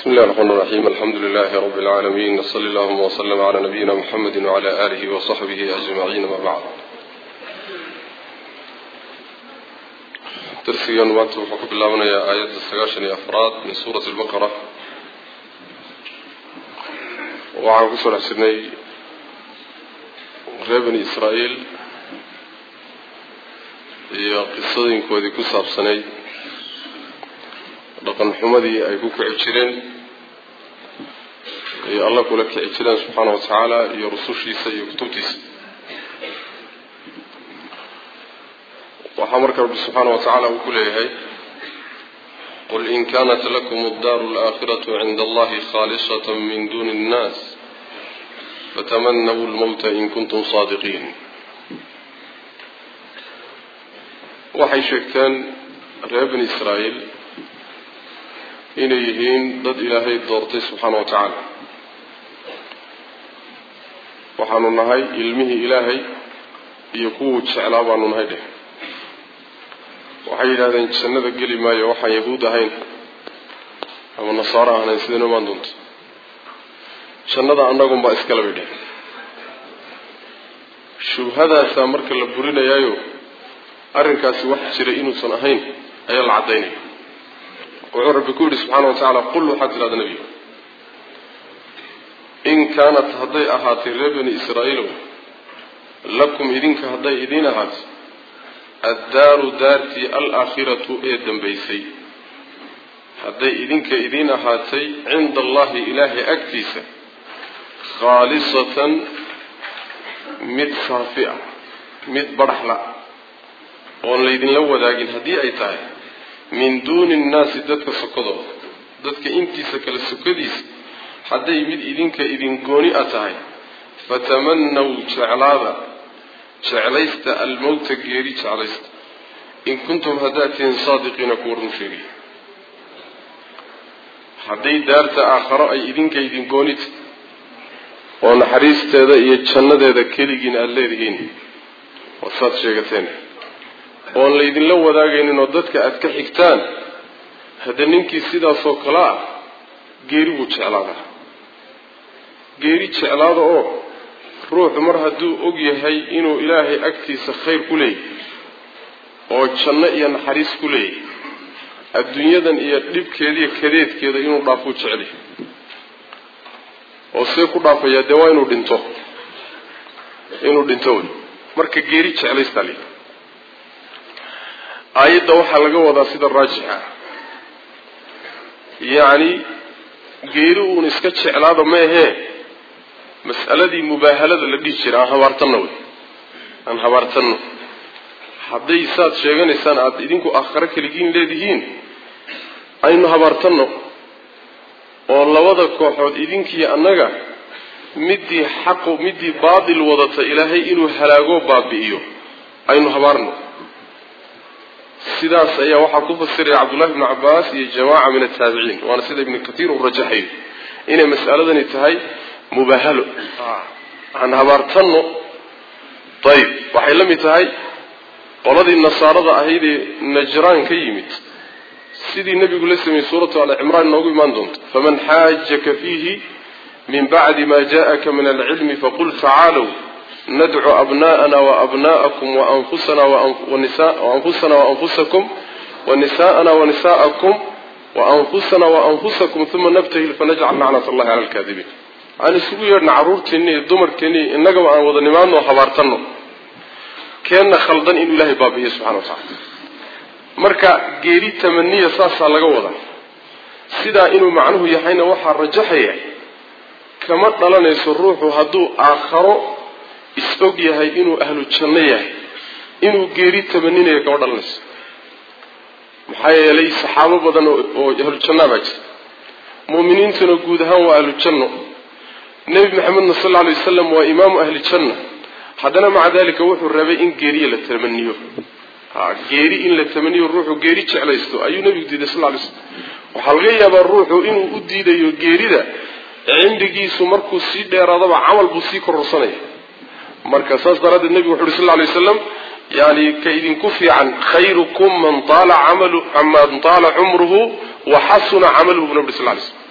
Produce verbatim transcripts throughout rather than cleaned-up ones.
بسم الله الرحمن الرحيم الحمد لله رب العالمين صلى الله وسلم على نبينا محمد وعلى آله وصحبه أجمعين ما بعد ترسيا وقت وحكم الله من آيات السجاشن أفراد من سورة البقرة وعن قصر حسني غير بني إسرائيل هي قصة كودي كسب سني لقن حمدي أي كوك عشرين يا الله كلك عشرين سبحانه وتعالى يا رسوشي سيكتبتس وحمرك رب سبحانه وتعالى وكله هي قل إن كانت لكم الدار الآخرة عند الله خالصة من دون الناس فتمنوا الموت إن كنتم صادقين وحي شكتان ريب بني إسرائيل inay yihiin dad ilaahay doortay subxaanahu wa tacaala waxaanu nahay ilmihii ilaahay iyo kuwuu jeclaa baanu nahay dheh waxay yidhahdeen jannada geli maayo waxaan yahuud ahayn ama nasaaro ahayn sidayna maan doonto jannada annagunbaa iskala bay dheh shubhadaasaa marka la burinayaayo arrinkaasi wax jira inuusan ahayn ayaa la caddaynaya wuxuu rabbi ku yidhi subxaana wa tacaala qul waxaad tidhahda nebiga in kaanat hadday ahaatay reer bani israa'iilow lakum idinka hadday idiin ahaatay addaaru daartii alaakhiratu ee dambaysay hadday idinka idiin ahaatay cinda allahi ilaahay agtiisa khaalisatan mid saafi ah mid badhaxla oon laydinla wadaagin haddii ay tahay min duuni nnaasi dadka sokodooda dadka intiisa kale sokadiisa hadday mid idinka idin gooni a tahay fatamannaw jeclaada jeclaysta almowta geeri jeclaysta in kuntum haddaad tihiin saadiqiina kuwa run sheegaya hadday daarta aakharo ay idinka idin gooni tahay oo naxariisteeda iyo jannadeeda keligiin aada leedihiin wasaad sheegateen oon laydinla wadaagaynin oo dadka aad ka xigtaan hadda ninkii sidaasoo kale ah geeri buu jeclaada geeri jeclaada oo ruuxu mar hadduu og yahay inuu ilaahay agtiisa khayr ku leeyahy oo janno iyo naxariis ku leeyahy adduunyadan iyo dhibkeeda iyo kadeedkeeda inuu dhaafuu jeclay oo see ku dhaafayaa dee waa inuu dhinto inuu dhinto wey marka geeri jeclaystaa le aayadda waxaa laga wadaa sida raajixa yacni geeri uun iska jeclaada ma ahee mas'aladii mubaahalada la dhihi jira aan habaartanno wey aan habaartanno hadday saad sheeganaysaan aada idinku aakhare keligiin leedihiin aynu habaartanno oo labada kooxood idinkiiyo annaga middii xaqu middii baatil wadata ilaahay inuu halaagoo baabi'iyo aynu habaarno sidaas ayaa waxaa ku fasiray cabdullahi ibnu cabbaas iyo jamaaca min ataabiciin waana sida ibnu katiir uu rajaxayo inay mas'aladani tahay mubaahalo aan habaartanno ayib waxay la mid tahay qoladii nasaarada ahayd ee najraan ka yimid sidii nebigu la sameeyey suuratu ali cimraan inoogu imaan doonto faman xaajaka fiihi min bacdi ma jaءaka min alcilmi faqul tacaalow ندعو أبناءنا وأبناءكم وأنفسنا ونساء وأنفسنا وأنفسكم ونساءنا ونساءكم وأنفسنا وأنفسكم ثم نبتهل فنجعل لعنة الله على الكاذبين. أنا سوير نعرور تني الدمر تني النجم عن وضنمان وحبارتنا كان خلدان إن الله بابه سبحانه وتعالى. مركا جيري تمنية صاص على جوضا. سيدا إنه معنه يحين وحر رجحيه كما طلنا يسروه هدو آخره isog yahay inuu ahlu janno yahay inuu geeri tamaninayo ka wadhanayso maxaa yeelay saxaabo badan oo ahlu janno baa jira muuminiintuna guud ahaan waa ahlu janno nebi maxamed sallallahu alayhi wasallam waa imaamu ahli janno haddana maca dalika wuxuu rabay in geeriya la tamaniyo ha geeri in la tamaniyo ruuxu geeri jeclaysto ayuu nebigu diiday sallallahu alayhi wasallam waxaa laga yaabaa ruuxu inuu u diidayo geerida cimrigiisu markuu sii dheeraadaba camal buu sii kororsanaya marka saas daraaddeed nebigu wuxu uhi sal lla alay wasalam yani ka idinku fiican khayrukum man taala camalu man taala cumruhu wa xasuna camaluhu bu nabi sal lla alay slam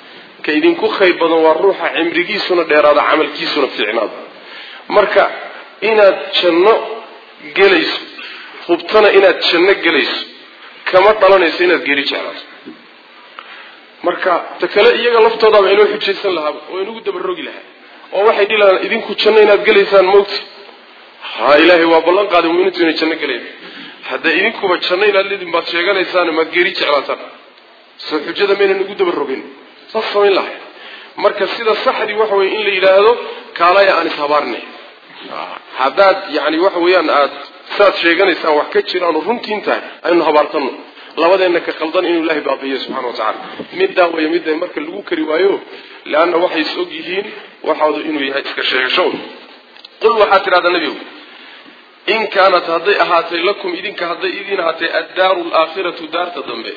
kaydinku khayr badan waa ruuxa cimrigiisuna dheeraada camalkiisuna fiicnaada marka inaad janno gelayso hubtana inaad janno gelayso kama dhalanayso inaad geeri jeclaato marka takale iyaga laftooda waa inuu xujaysan lahaa oo inagu dabarogi lahaa oo waxay dhilaan idinku janno inaad gelaysaan moogti ha ilaahay waa ballan qaaday muuminiintu inay janno galayaan hadda idinkuba janno inaad lidin baad sheeganaysaan ma geeri jeclaataan soo xujada meena nagu dabarogin saas samayn lahay marka sida saxdii waxa weeye in la yidhaahdo kaalaya aan ishabaarnay haddaad yani waxa weeyaan aad saad sheeganaysaan wax ka jiraan runtiin tahay aynu habaartano labadeena ka qaldan inuu ilaahay baabiyo subhanahu wa ta'ala midda way midda marka lagu kari waayo laana waxay soo yihiin waxaadu inuu yahay iska sheegasho qul waxa tirada nabigu in kaanat haday ahaatay lakum idinka haday idin ahaatay ad-daarul aakhiratu daarta dambe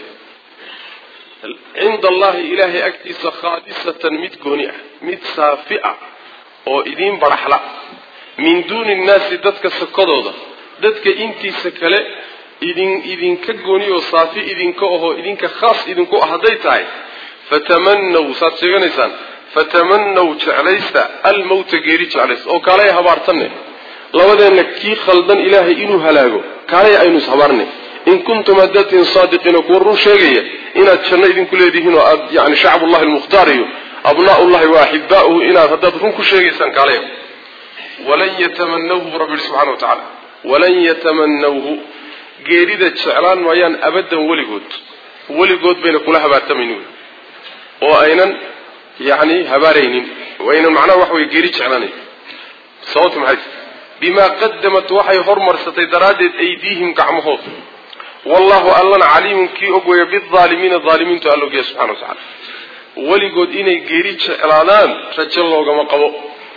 inda Allah ilaahi agtiisa khaalisatan mid gooni ah mid saafi'a oo idin baraxla min duuni naasi dadka sakadooda dadka intiisa kale idin idin ka gooni oo saafi idin ka oo idinka khaas idin ku ahaday tahay fatamannu saadseeganaysan fatamannu ja'alaysa al-maut geeri ja'alaysa oo kale habaartane labadeena ki khaldan ilaahay inuu halaago kale aynu sabarnay in kuntum adatin sadiqina qurru sheegaya ina janna idin ku leedihiin oo yaani shacbullah al-mukhtaariyo abnaa'ullah wa ahibba'uhu ina hadad run ku sheegaysan kale walan yatamannahu rabbi subhanahu wa ta'ala walan yatamannahu geerida jeclaan waayaan abadan waligood waligood bayna kula habaartamaynin oo aynan yaani habaaraynin wayna macna wax way geeri jeclaanay sababtu maxay bima qaddamat waxay hormarsatay daraadeed aydiihim gacmahood wallahu allana caliimun ki ogwaya bidh-dhaalimiina dhaalimiintu allow subhanahu wa ta'ala waligood inay geeri jeclaadaan rajo loogama qabo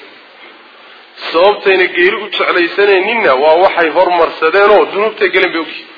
sababtayna geeri u jeclaysaneenina waa waxay hormarsadeen oo dunuubtay galeen bay ogyihiin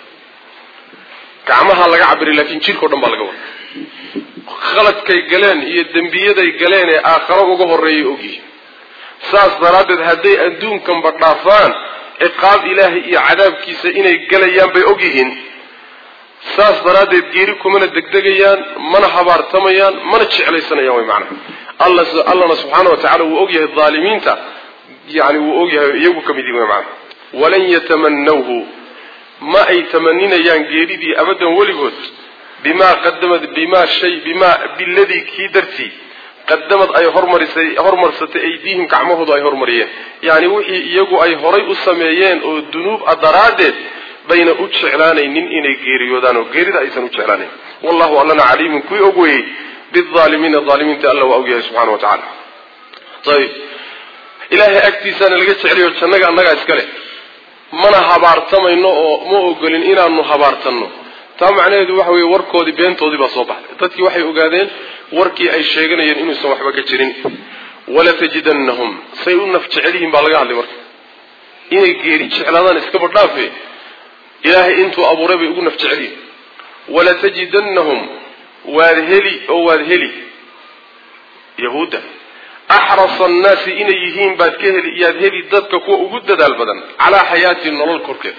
gacmaha laga cabiri laakiin jirko dhan baa laga wada khaladkay galeen iyo dambiyaday galeen ee aakhiro uga horeeyay ogyihiin saas daraadeed hadday adduunkan badhaafaan ciqaab ilaahay iyo cadaabkiisa inay galayaan bay ogyihiin saas daraadeed geeri kumana degdegayaan mana habaartamayaan mana jeclaysanayaan way macna allah allah subhanahu wa ta'ala uu ogyahay dhaalimiinta يعني وأوجه يجوا كمدي معه ولن يتمنوه ما أي تمنين ينجريدي أبدا ولجود بما قدمت بما شيء بما بالذي كيدرتي قدمت أي هرمر سي هرمر ست أيديهم كعمه أي هرمرية يعني يجوا أي هري السمايين والذنوب الضرادة بين أتشعلانين إن جيريودان وجيرد أيضا أتشعلانين والله أعلن عليم كوي أقوي بالظالمين الظالمين تألوا وأوجه سبحانه وتعالى طيب ilaahay agtiisana laga jeceliyo jannaga annaga iskale mana habaartamayno oo ma ogolin inaanu habaartano taa macnaheedu waxa weeye warkoodii beentoodii baa soo baxday dadkii waxay ogaadeen warkii ay sheeganayeen inuusan waxba ka jirin wala tajidannahum say u naf jecelihiin baa laga hadlay marka inay geeri jeclaadaan iska badhaafe ilaahay intuu abuuray bay ugu naf jecelihiin wala tajidannahum waad heli oo waad heli yahuuda أحرص الناس إن يهين بعد كهل يذهلي ضدك كو وجد البدن على حياة النور كركت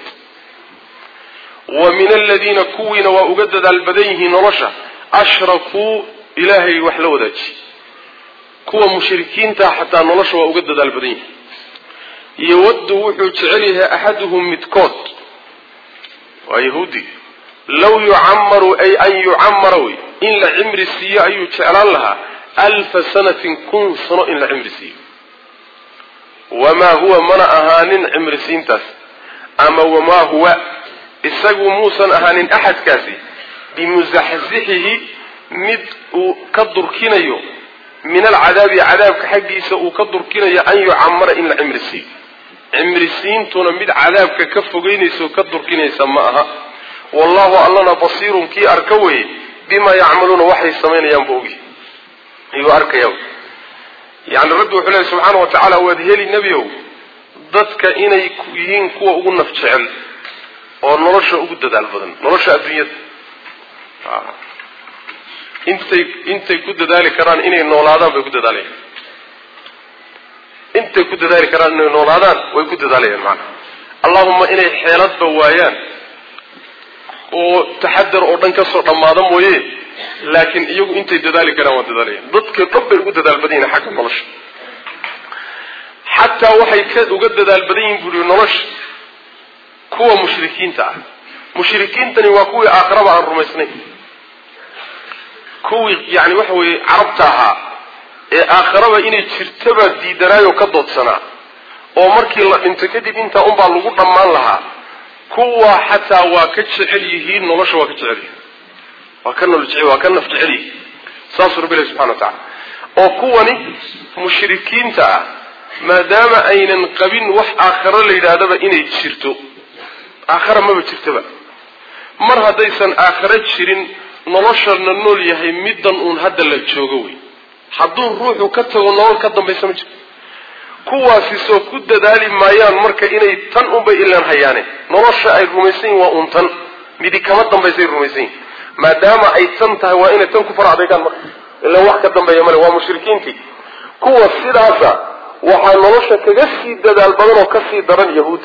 ومن الذين كوين وأجدد البدنه نرشة أشركوا إلهي وحلو ذاك كو مشركين تحت نرشة وأجدد البدنه يود وحوت عليها أحدهم متكوت ويهودي لو يعمر أي أن يعمروا إن لعمر السياء يتعلن لها ألف سنة كن سنة إلا عمر سين وما هو من أهان عمر سين تس أما وما هو السجو موسى أهان أحد كاسي بمزحزحه مد كدر كينيو من العذاب عذاب كحقي سأكدر كينيو أن يعمر إلا عمر سين عمر سين تنمد عذاب ككف جيني سأكدر كينيو سماها والله ألنا بصير كي أركوه بما يعملون وحي السمين ينبوغي يوارك يوم يعني رد وحلاه سبحانه وتعالى وذهلي النبي ضدك إن يكون كوا أقول نفشل أو نرشة أقول ذا البدن نرشة الدنيا آه. أنت أنت كود ذلك كران إني نولادان بكود ذلك أنت كود ذلك كران إني نولادان ويكود ذلك المعنى اللهم إني حيلات بوايان وتحدر أردن كسر رمضان ويه laakiin iyagu intay dadaali karaan waa dadaalayaan dadka dhanbay ugu dadaal badan yihiin xagga nolosha xataa waxay ka uga dadaal badan yihiin buuri nolosha kuwa mushrikiinta ah mushrikiintani waa kuwii aakhiraba aan rumaysnayn kuwii yani waxa weeye carabta ahaa ee aakhiraba inay jirtaba diidanaayo ka doodsanaa oo markii la dhinto kadib intaa unbaa lagu dhammaan lahaa kuwa xataa waa ka jecel yihiin nolosha waa ka jecel yihiin waa ka nolol jecel waa ka naf jecel yihiin saasuu rabbi subxana wa tacaala oo kuwani mushrikiinta ah maadaama aynan qabin wax aakhiro la yidhaahdaba inay jirto aakhira maba jirtaba mar haddaysan aakhiro jirin noloshana nool yahay middan uun hadda la joogo wey hadduu ruuxu ka tago nolol ka dambaysa ma jirto kuwaasi soo ku dadaali maayaan marka inay tan unbay ilaan hayaane nolosha ay rumaysan yihin waa un tan midi kama dambaysay rumaysan yihin maadaama ay tan tahay waa inay tan ku fara adeegaan marka ilaan wax ka dambeeya male waa mushrikiintii kuwa sidaasa waxaa nolosha kaga sii dadaal badan oo kasii daran yahuud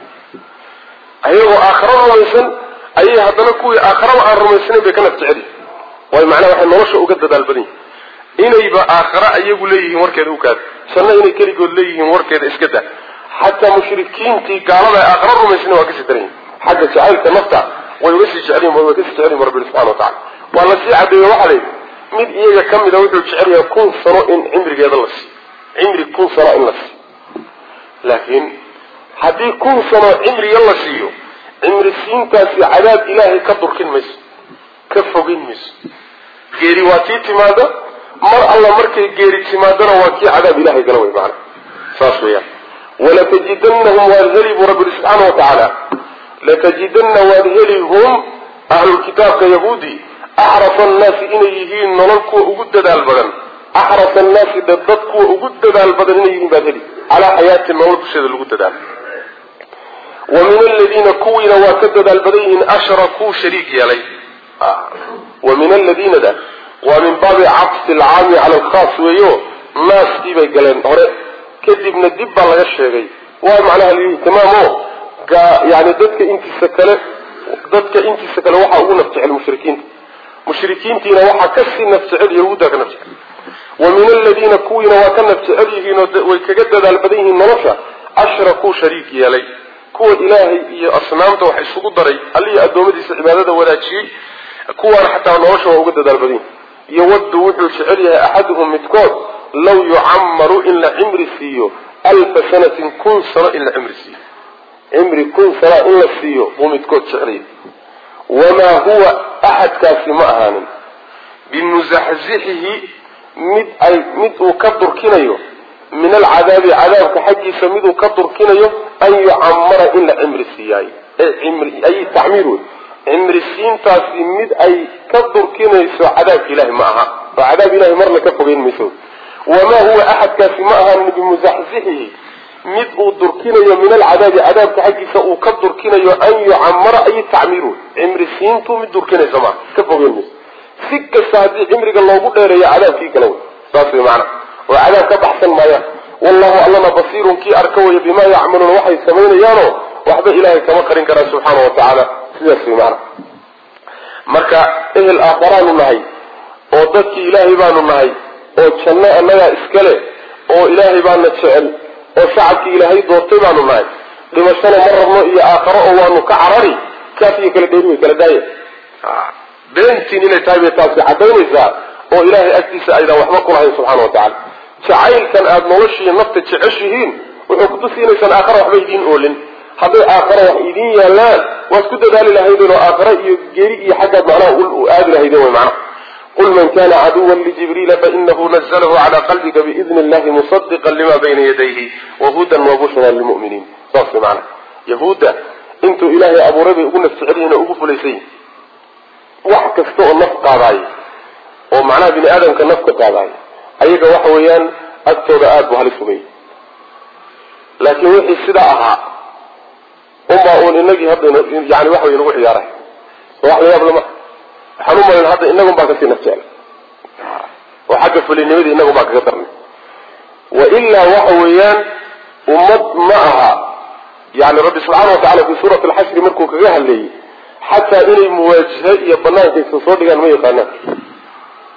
ayagoo aakhiro rumaysan ayay haddana kuwii aakhiraba aan rumaysanayn bay ka naf jecel yihin waayo macnaha waxay nolosha uga dadaal badan yihin inayba aakhira ayagu leeyihiin warkeeda u kaada janno inay keligood leeyihiin warkeeda iska daa xataa mushrikiintii gaalada ay aakhiro rumaysana waa kasii daran yihin xagga jacaylka nafta way uga sii jecelyihin way kasii jecelyihin rabbi subxana wa tacala waa lasii cadeeye waxaa layidhi mid iyaga ka mida wuxuu jecel yahay kun sano in cimrigeeda la siiyo cimri kun sano in la siiyo laakiin haddii kun sano cimriga la siiyo cimri siintaasi cadaab ilaahay ka durkin mayso ka fogin mayso geeri waa tii timaada mar alla markay geeri timaadana waa kii cadaab ilaahay gala way macana saas weeyaan walatajidanahum waad heli buu rabbi subxaana wa tacaala latajidanna waad heli hum ahlulkitaabka yahuudi axrasa annaasi inay yihiin nolol kuwa ugu dadaal badan axrasa annaasi dad kuwa ugu dadaal badan inay yihiin baad heli calaa xayaati nolol dusheeda lagu dadaalo wa min aladiina kuwiina waa ka dadaal badan yihiin ashrakuu shariik yeelay wa min aladiina da waa min baabi caqsi alcaami cala alkhaas weeyo naaskii bay galeen hore kadibna dib baa laga sheegay waa macnaha ihtimaamo yani dadka intiisa kale dadka intiisa kale waxaa ugu naf jecel mushrikiinta mushrikiintiina waxaa kasii naf jecel yahuudda ka naf jecel wa min aladiina kuwiina waa ka naf jecel yihiin oo way kaga dadaal badan yihiin nolosha ashrakuu shariik yeelay kuwa ilaahay iyo asnaamta wax isugu daray allihi addoommadiisa cibaadada wadaajiyey kuwaana xataa nolosha waa uga dadaal badan yihin yawaddu wuxuu jecel yahay axaduhum midkood law yucammaru in la cimri siiyo alfa sanatin kun sano in la cimri siiyo cimri kun sana in la siiyo buu midkood jecel yahay wamaa huwa axadkaasi ma ahaanin bimuzaxzixihi mid ay mid uu ka durkinayo min alcadaabi cadaabka xaggiisa miduu ka durkinayo an yucamara in la cimri siiyaayo ay tacmiir wey cimri siintaasi mid ay ka durkinayso cadaabka ilahi ma aha oo cadaab ilahi marna ka fogeyn mayso wamaa huwa axadkaasi ma ahaanin bimuzaxzixihi mid uu durkinayo min alcadaabi cadaabka xaggiisa uu ka durkinayo an yucamara ay tacmiir wey cimri siintu mid durkinayso maaha ka fogeyn mayso si kasta haddii cimriga loogu dheereeyo cadaabkii kale wey saas way macana oo cadaab ka baxsan maayaan wallahu allana basiirun kii arka waya bimaa yacmaluuna waxay samaynayaanoo waxba ilaahay kama qarin karaa subxaana wa tacaala sidaas way macana marka ehel aakharaanu nahay oo dadkii ilaahay baanu nahay oo janno annagaa iskale oo ilaahay baana jecel oo shacabkii ilaahay doortay baanu nahay dhimashana ma rabno iyo aakharo oo waanu ka carari kaas iyo kala dheeri way kala daaya beentiin inay tahay bay taasi cadaynaysaa oo ilaahay agtiisa aydaan waxba ku lahayn subxaana wa tacala jacaylkan aada noloshiiyo nafta jeceshihiin wuxuu kutusinaysaan aakhara waxba idiin oolin hadday aakhara wax idiin yaalaan waad ku dadaali lahaydeen oo aakhara iyo geeri iyo xaggaad macnaha u aadi lahaydeen way macnaha qul man kana caduwan lijibriila fainahu nazalahu cala qalbika biidni illahi musadiqan lima bayna yadayhi wahudan wabushra lilmu'miniin saas way macnaha yahuudda intuu ilaahay abuuray bay ugu naf jecel yihiin oo ugu fulaysan yihin wax kasta oo naf qaadaayo oo macnaha bini aadamka naf ka qaadaayo ayaga waxa weeyaan agtooda aada bu halis fogay laakiin wixii sidaa ahaa unbaa uun inagii hadda yani waxa wey nagu ciyaaray oo wax la yaab lama waxaan u malayn hadda inagun baa kasii naf jecla oo xagga fulinimadii inagun baa kaga darnay wa ilaa waxa weeyaan ummad ma aha yani rabbi subxaana wa tacala fi suurati alxashri markuu kaga hadleeyey xataa inay muwaajihe iyo banaanka isa soo dhigaan ma yaqaanaan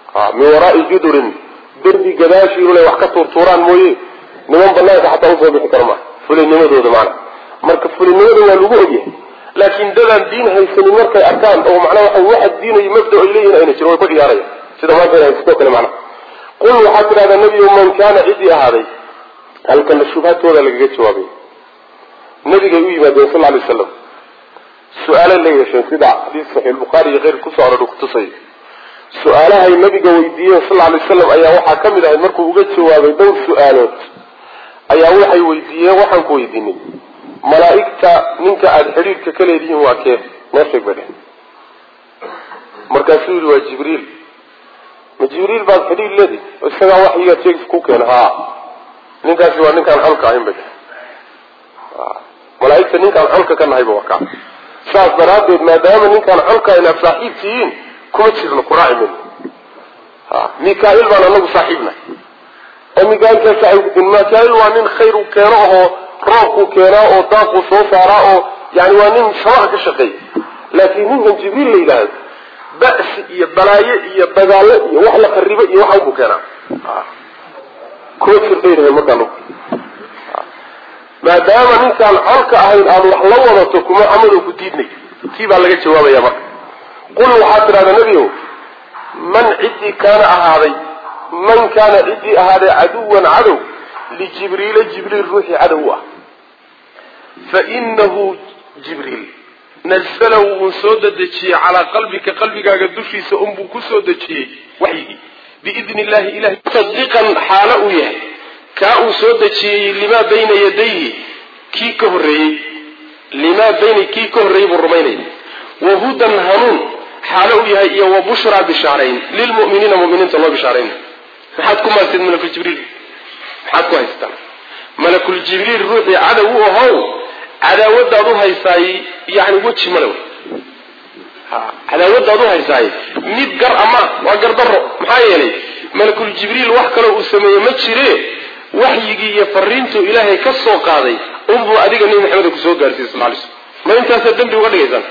ها من وراء جدر دربي قداشي ولا وحكة طوران مويه نمان بالله حتى أوصل بحكرمه فلي نمدو ده معنا مركب فلي نمدو والوجوه لكن ده الدين هيسن مركب أركان أو معناه واحد دين يمبدأ إليه أين شنو يقول يا رجال كذا ما كان يستوكل معنا قل وحتى هذا النبي من كان عدي هذا هل كان الشبهات ولا لقيت جوابي النبي قوي ما صلى الله عليه وسلم سؤال اللي عشان كده حديث صحيح البخاري غير كسر دكتوسي سؤالها النبي قوي صلى الله عليه وسلم أي واحد كمل هاي مركو وجد جوابي دور سؤالات أي واحد ويديه واحد كويديني ملائكة منك الحرير ككل يديه وكيف ما شك بده مركزول وجبريل جبريل بعد حرير الذي السماء وحي يتيجي كوكين ها منك سوى منك عن حلقة هم بده ملائكة منك عن حلقة كان هاي بوقع ساس براد ما دام منك عن حلقة إن صاحب تين كم تشيل القراء منه ها ميكائيل وانا نو صاحبنا وميكائيل كصاحب ميكائيل وانين خير كيراه روح كيراه ضاق وصوصاراه يعني وانين شرع كشقي لكن من جبريل ليلاد بأس يبلاية يبدالة يوحل قريبة يوحل بكنا كوت في الخير هي مكانه ما دام منك الحلقة أهين أن وحلوة وتكما عملوا كتيدني تيب على لك جواب يا مك قل وحاتر هذا نبيه من عدي كان أهاري من كان عدي أهاري عدوا عدو لجبريل جبريل روحي عدوه فإنه جبريل نزله وسوددتشي على قلبك قلبك قدوشي سأنبو كسوددتشي وحيه بإذن الله إله صدقا حالأويه كاو سوددتشي لما بين يديه كي كهري لما بين كي كهري بالرميني وهدى هنون حالأويه وبشرى بشعرين للمؤمنين مؤمنين الله بشعرين محادكم ما سيد ملك الجبريل محادكم هايستان ملك الجبريل روحي عدوه هو عداوة دادوها يساي يعني وجه ملو عداوة دادوها يساي ميت قر أما وقر ضره محايلي ملك الجبريل وحكا له أسميه مجريه وحيقي يفرينته إلهي كالسوق قاضي انظر أديك أنه محمد كسوق قارسي صلى الله عليه وسلم ما انت هسا الدنبي وقال يزان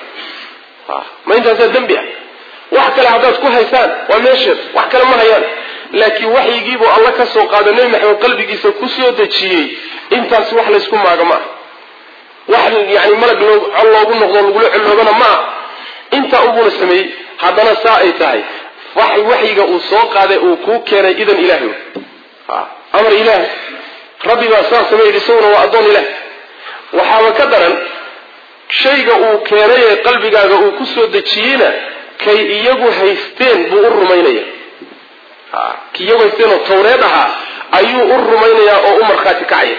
ما انت هسا الدنبي وحكا لعداد كو هيسان وماشر وحكا لما هيان لكن وحي يجيبه الله كالسوق قاضي نبي محمد قلبي يسا كسيو دجيه انت سوح ليسكم مع جماعة واحد يعني ملك لو الله يقول نقول نقول علونا ما انت ابو السمي هذا سائتاي وحي وحيga uu soo qaaday uu ku keenay idan ilaahay ha amar ilaahay rabbi baa soo sameeyay sawna waa adoon ilaahay waxa ka daran shayga uu keenay qalbigaaga uu ku soo dajiyina kay iyagu haysteen buu u rumaynaya ha kiyagu haysteen oo tawreed aha ayuu u rumaynaya oo u marxaati kacay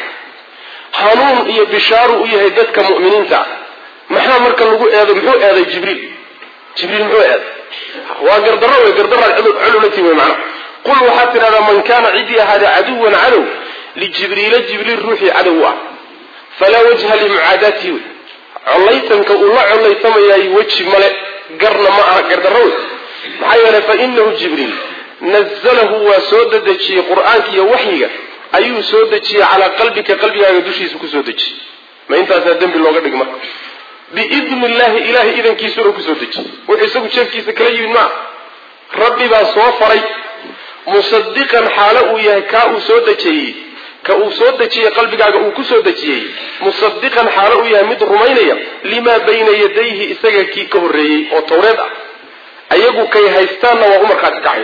hanuun iyo bishaaru u yahay dadka mu'miniinta maxaa marka lagu eedo muxuu eeday jibriil jibriil muxuu eeday waa gardarro way gardarro cululati way macna qul waxaad hada man kana cidi hada aduwan adu li jibriil jibriil ruuxi aduwa fala wajha li mu'adati allaytanka ula allaytamayay waji male garna ma ah gardarro maxay yara fa innahu jibriil nazzalahu wa sawdadachi quraanka iyo wahyiga ayuu soo dajiyay ala qalbika qalbigaaga dushiisa ku soo dajiyay ma intaas dambi looga dhigma biidni ilaahi ilaahi idankiisa uu ku soo dajiyay wuxuu isagu jeefkiisa kala yimid ma rabbi baa soo faray musaddiqan xaala uu yahay ka uu soo dajiyay ka uu soo dajiyay qalbigaaga uu ku soo dajiyay musaddiqan xaala uu yahay mid rumaynaya lima bayna yadayhi isaga ki ka horeeyay oo tawreed ah ayagu kay haystaana waa umar ka kacay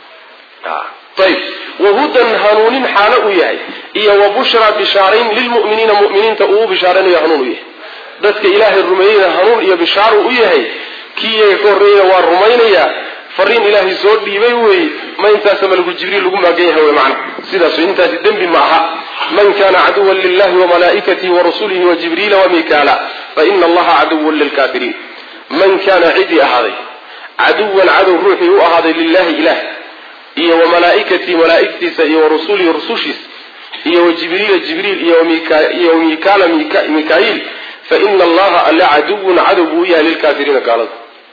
ah طيب وهدى هنون حاله يحي إيا وبشرى بشارين للمؤمنين مؤمنين تأوه بشارين يهنون يحي ذاتك إله الرميين هنون إيا بشاروا يحي كي يكون رئي والرمين يا فرين إلهي زود بيبيوي ما ينتاسى ملك الجبريل لكم أجيها ومعنى سيدا سينتاسى الدنب معها من كان عدوا لله وملائكته ورسوله وجبريل وميكالا فإن الله عدو للكافرين من كان عدي أهذي عدوا عدو روحي أهذي لله إله إيه وملائكتي ملائكتي إيه ورسولي رسوشيس إيه وجبريل جبريل إيه وميكائيل وميكال ميكا ميكائيل فإن الله ألا عدو عدو إيه للكافرين قالت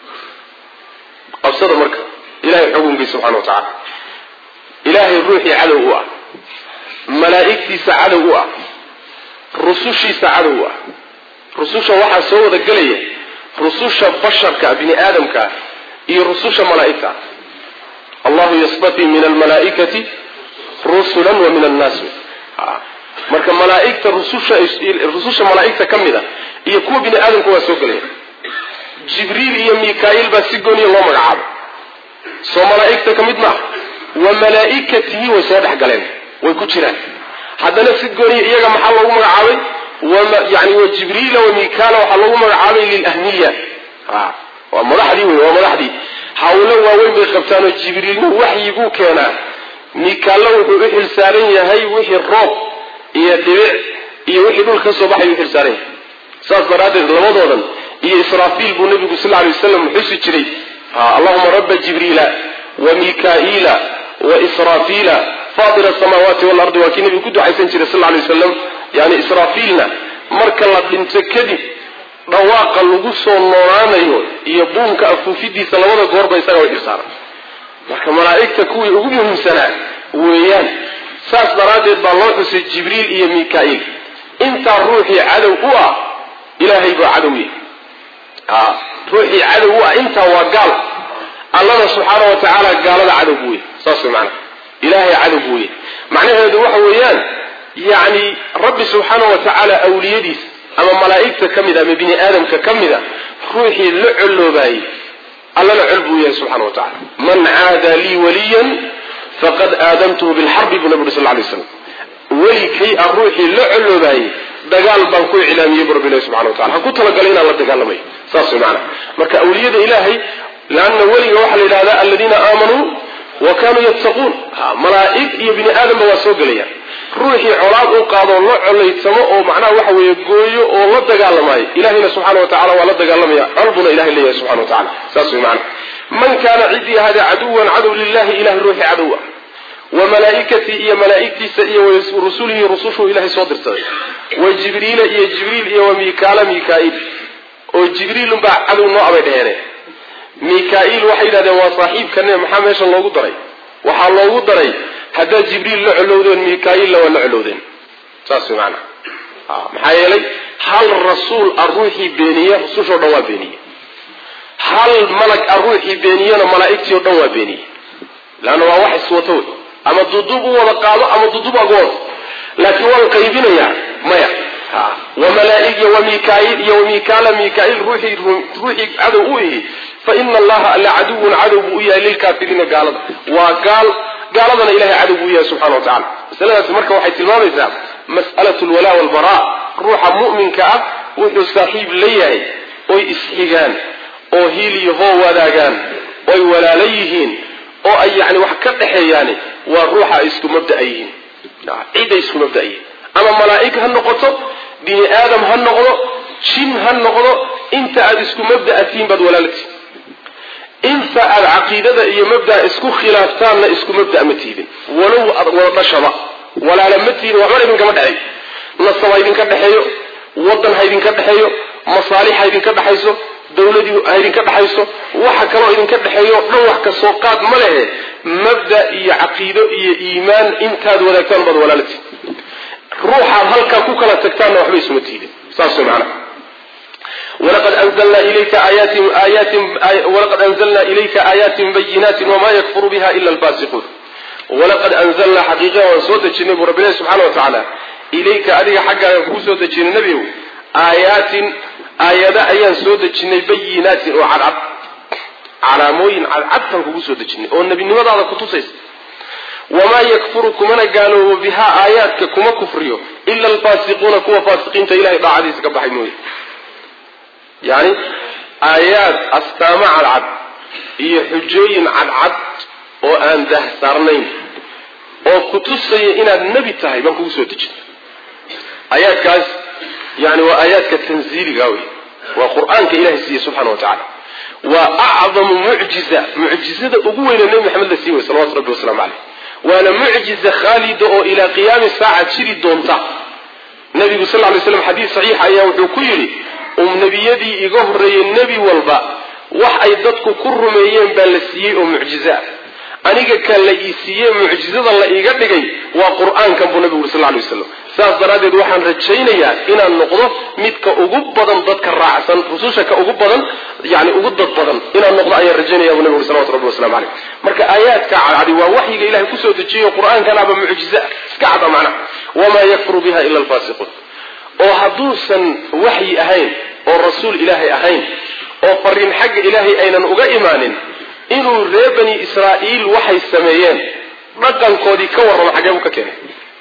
أبصر مركة إلهي حكم به سبحانه وتعالى إلهي الروحي عدو ملائكتي سعدو رسوشي سعدو رسوش واحد سوى ذا قليل رسوش بشر كابن آدم كا إيه رسوش ملائكة الله يصطفي من الملائكة رسلا ومن الناس marka malaa'ikta rususha rususha malaa'ikta kamida iyo kuwa bini aadamku waa soo galeen jibriil iyo mikaayil baa si gooni loo magacaabo soo malaa'ikta kamid ma wa malaa'ikatihi way soo dhaxgaleen way ku jiraan haddana si gooni iyaga maxaa loogu magacaabay wa yani wa jibriil wa mikaal waxa loogu magacaabay lil ahmiya ha wa madaxdi wa madaxdi hawlo waaweyn bay qabtaan oo jibriil waxyi buu keenaa mikaal wuxuu u xilsaaran yahay wixii roob iyo dibic iyo wixii dhul ka soo baxay u xilsaaran saas daraadeed labadoodan iyo israafiil buu nabigu sallallahu alayhi wasallam xusi jiray allahumma rabb jibriila wa mikaa'ila wa israafiila fatir as-samawati wal ardi wa kinabi ku ducaysan jiray sallallahu alayhi wasallam yani israafiilna marka la dhinto kadib dhawaaqa lagu soo noolaanayo iyo buunka afuufidiisa labada goorba isaga way xilsaaran marka malaa'ikta kuwii ugu muhiimsanaa weeyaan saas daraadeed baa loo xusay jibriil iyo mikaa'il inta ruuxii cadow u ah ilaahay baa cadow yahay ah ruuxii cadow u ah inta waa gaal allah subhanahu wa ta'ala gaalada cadow weey saas macna ilaahay cadow weey macnaheedu waxa weeyaan yani rabbi subhanahu wa ta'ala awliyadiis ama malaa'ikta kamida ama bini aadamka kamida ruuxii la culubay الله العلب يا سبحانه وتعالى من عاد لي وليا فقد آذنته بالحرب بنبي صلى الله عليه وسلم ولي كي الروحي لعلو باي دقال بانكو إعلامي برب الله سبحانه وتعالى كنت لقلينا الله دقال مي صاصي معنا مركا أولياء إلهي لأن ولي وحل إلى هذا الذين آمنوا وكانوا يتقون ملائك يا بني آدم بواسوق ليا روحي علاق وقاضوا الله علي يتسمعوا ومعناه وحوي يقويوا والله دقال مي إلهينا سبحانه وتعالى والله دقال مي قلبنا إله الله سبحانه وتعالى صاصي معنا من كان عندي هذا عدوا عدو لله إله الروح عدوا وملائكتي إيا ملائكتي سئيا ورسوله رسوله إلهي صدر تغير وجبريل إيا جبريل إيا وميكال ميكائيل وجبريل بعد عدو النوع بيدهانه ميكائيل وحيد هذا وصاحب كان محمد صلى الله عليه وسلم وحال الله قدري هذا جبريل لعلودين ميكائيل لو لعلودين ساسي معنا آه محايلي هل الرسول الروحي بينيه رسوله دوا بينيه هل ملك الروحي بينيه وملائكتي دوا بينيه لأنه هو واحد سوتوي أما الضدوب ولا قاضي أما الضدوب أقول لكن هو القيبين يا ما يا وملائكة وميكائيل وميكال ميكائيل روحي روحي عدوه فإن الله لعدو عدو إياه للكافرين قال وقال قال لنا إله عدو إياه سبحانه وتعالى سلامة مركة واحد المامزة مسألة الولاء والبراء روح مؤمن كأب وحو صاحب ليه وي إسحيغان أو هيلي هو وداغان وي ولا ليهين oo ay yani wax ka dhaxeeyaan waa ruuxa isku mabda'ayeen ciid isku mabda'ayeen ama malaa'ik ha noqoto bini aadam ha noqdo jin ha noqdo inta aad isku mabda'atiin bad walaalati inta aad aqeedada iyo mabda'a isku khilaaftaan isku mabda'a ma tiidin walaw wala dhashaba wala lamtiin wax mar idin kama dhacay nasaba idin ka dhaxeeyo wadan ha idin ka dhaxeeyo masaalix ha idin ka dhaxayso dawladii ay idin ka dhaxayso waxa kale oo idin ka dhaxeeyo dhan wax ka soo qaad ma leh mabda iyo aqeedo iyo iimaan intaad wadaagtaan bad walaalati ruuxa halka ku kala tagtaan waxba isma tiidin saasoo macna ولقد أنزلنا إليك آيات آيات ولقد أنزلنا إليك آيات بينات وما يكفر بها إلا الفاسقون ولقد أنزلنا حقيقة وصوت الجنب ربنا سبحانه وتعالى إليك أدي حقا وصوت الجنب آيات آيات أيان صوت الجنب بينات وعرب علاموين على عدتهم وصوت الجنب والنبي نمضى على كتوسيس وما يكفركم أنا قالوا بها آيات كما كفريو إلا الفاسقون كما فاسقين تإلهي بعديس كبحينوي يعني آيات أستامع العبد هي حجين على العبد وأن ده سارنين وكتوسي إن النبي تاعي ما كوسو تجي آيات كاس يعني وآيات كتنزيل قوي وقرآن كإله سبحانه وتعالى وأعظم معجزة معجزة أقوى إلى النبي محمد السيوي صلى الله عليه وسلم عليه وأنا معجزة خالد إلى قيام الساعة شري دونتا النبي صلى الله عليه وسلم حديث صحيح أيام وحكيري أم نبيدي يقهر النبي والباء وحي ضدك كرميين بالسيء ومعجزات aniga kan la iisiiyey mucjizada la iiga dhigay waa qur'aankan buu nabigu sallallahu alayhi wasallam saas daraadeed waxaan rajaynayaa inaan noqdo midka ugu badan dadka raacsan rususha ka ugu badan yani ugu dad badan inaan noqdo ayaan rajaynayaa buu nabigu sallallahu alayhi wasallam alayhi marka aayaadka cadi waa waxyiga ilaahay ku soo dejiyay qur'aankana ba mucjiza iska cad macna wama yakfuru biha illa al-fasiqun oo haduusan waxyi ahayn oo rasuul ilaahay ahayn oo fariin xagga ilaahay aynan uga imaanin inuu reer bani israa'iil waxay sameeyeen dhaqankoodii ka warrama xagee uu ka keenay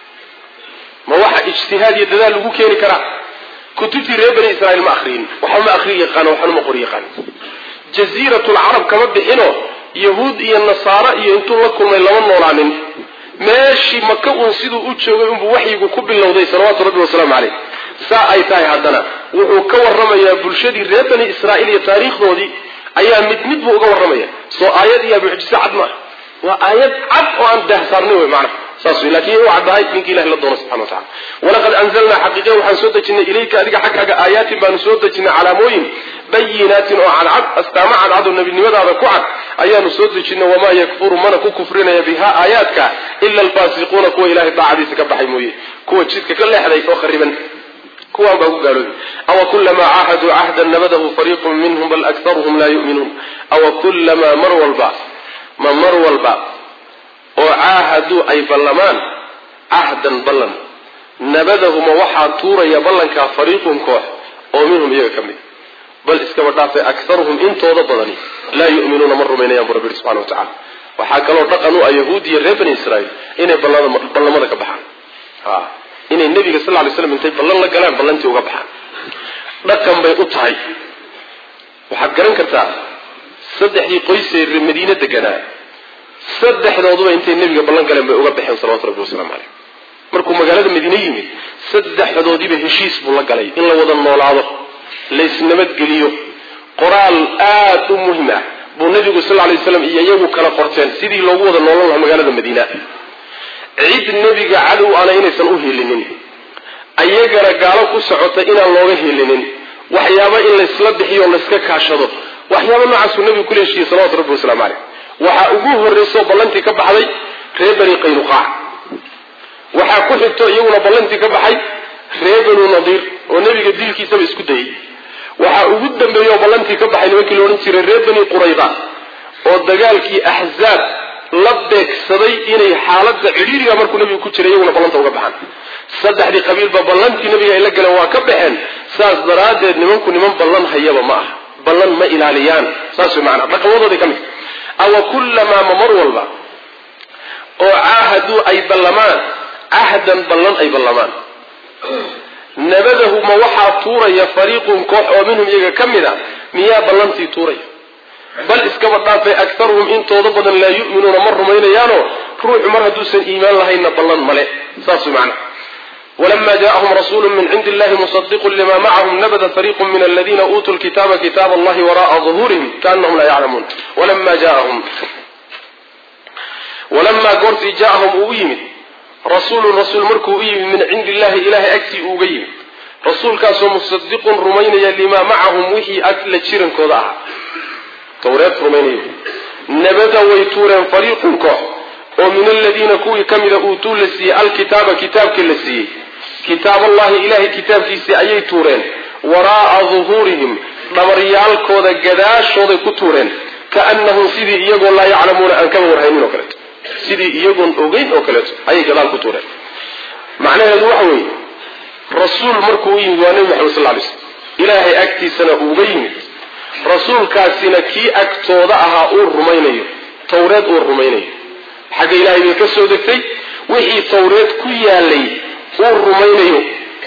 ma waxa ijtihaad iyo dadaal lagu keeni karaa kutubtii reer bani israa'iil ma akhriin waxa ma akhriin yaqaan waxa ma qori yaqaan jasiiratul arab kama bixino yahuud iyo nasaara iyo intuu la kulmay laba noolaanin meeshii maka uu siduu u joogay inuu waxyigu ku bilowday salawaatu rabbi wa salaamu alayhi saa ay tahay haddana wuxuu ka warramayaa bulshadii reer bani israa'iil iyo taariikhdoodii ayaa mid mid buu uga warramaya soo aayad iyo mucjiso cad ma waa aayad cad oo aan dahsaarnay way macna saas laakiin uu cadahay ninka ilaahay la doono subhanahu wa ta'ala walaqad anzalna haqiqa waxaan soo dejinay ilayka adiga xaggaaga aayatin baan soo dejinay calaamooyin bayinaatin oo cad astaama cad nabinimadaada ku cad ayaanu soo dejinay wama yakfuru mana ku kufrinaya biha aayaadka illa alfasiquna kuwa ilaahay taacadiisa ka baxay mooyee kuwa jidka ka leexday oo khariban kuwaan baa ku gaaloobi aw kullama aahadu ahdan nabadahu fariiqun minhum bal aktharuhum la yu'minun aw kullama mar walba ma mar walba oo aahadu ay ballamaan ahdan ballan nabadahu ma waxa tuuraya ballanka fariiqun koox oo minhum iyaga kamid bal iskaba dhaafay aktharuhum intooda badani la yu'minuna mar rumaynayaan rabbi subhanahu wa ta'ala waxa kaloo dhaqan u yahuudiya reer bani israa'iil inay ballamada ka baxaan ha inay nabiga sallallahu alayhi wasallam intay ballan la galaan ballantii uga baxaan dhaqan bay u tahay waxa garan kartaa saddexdii qoys ee Madiina deganaa saddexdooduba intay nabiga ballan galeen bay uga baxeen sallallahu alayhi wasallam markuu magaalada Madiina yimid saddexdoodiiba heshiis buu la galay in la wada noolaado la isnabad geliyo qoraal aad u muhiim ah buu nabigu sallallahu alayhi wasallam iyagu kala qorteen sidii loogu wada noolaan lahaa magaalada Madiina cid nabiga cadow aan inaysan u helinin ayagana gaalo ku socota inaan looga helinin waxyaabo in la isla bixiyo la iska kaashado waxyaabo noocaas uu nabigu ku leeshiyo sallallahu alayhi wasallam waxa ugu horeeyo ballantii ka baxday reer bani qaynuqa waxa ku xigto iyaguna ballantii ka baxay reer bani nadir oo nabiga dilkiisa isku dayay waxa ugu dambeeyo ballantii ka baxay nimankii loo oran jiray reer bani qurayda oo dagaalkii ahzaab la beegsaday inay xaaladda ciriiriga markuu nabigu ku jiray iyaguna ballanta uga baxaan saddexdii qabiil ba ballantii nabiga ay la galeen waa ka baxeen saas daraadeed nimanku niman ballan hayaba ma ah ballan ma ilaaliyaan saas macna dhaqamadooda kamid aw kullama mamar walba oo aahadu ay ballamaan ahdan ballan ay ballamaan nabadahu ma waxa tuuraya fariiqun koox oo minhum iyaga kamida miya ballantii tuuraya bal iskaba dhaafay aktharuhum intooda badan la yu'minuuna mar rumaynayaano ruux mar haduusan iimaan lahayna ballan male saas macna ولما جاءهم رسول من عند الله مصدق لما معهم نبذ فريق من الذين أوتوا الكتاب كتاب الله وراء ظهورهم كأنهم لا يعلمون ولما جاءهم ولما قرت جاءهم أويمد رسول رسول مركو أويمد من عند الله إله أكسي أويمد رسول كاسو مصدق رمينيا لما معهم وحي أكل تشيرن كوضاها توراة رمينيا نبذ ويتورا فريق كوح ومن الذين كوي كمل أوتوا لسي الكتاب كتاب كلسي كتاب الله إلهي كتاب كيسي أي تورين وراء ظهورهم نمريال كودا قداش وضي كتورين كأنهم سيدي إيقون لا يعلمون أن كم ورهينين وكلت سيدي إيقون أوغين وكلت أي قدال كتورين معنى هذا وحوي رسول مركوين وانين محمد صلى الله عليه وسلم إلهي أكتي سنة أوغين رسول كاسنا كي أكتوضعها أور رميني توريد أور رميني حق إلهي بكسو دكتي وحي توريد كيالي أور رميني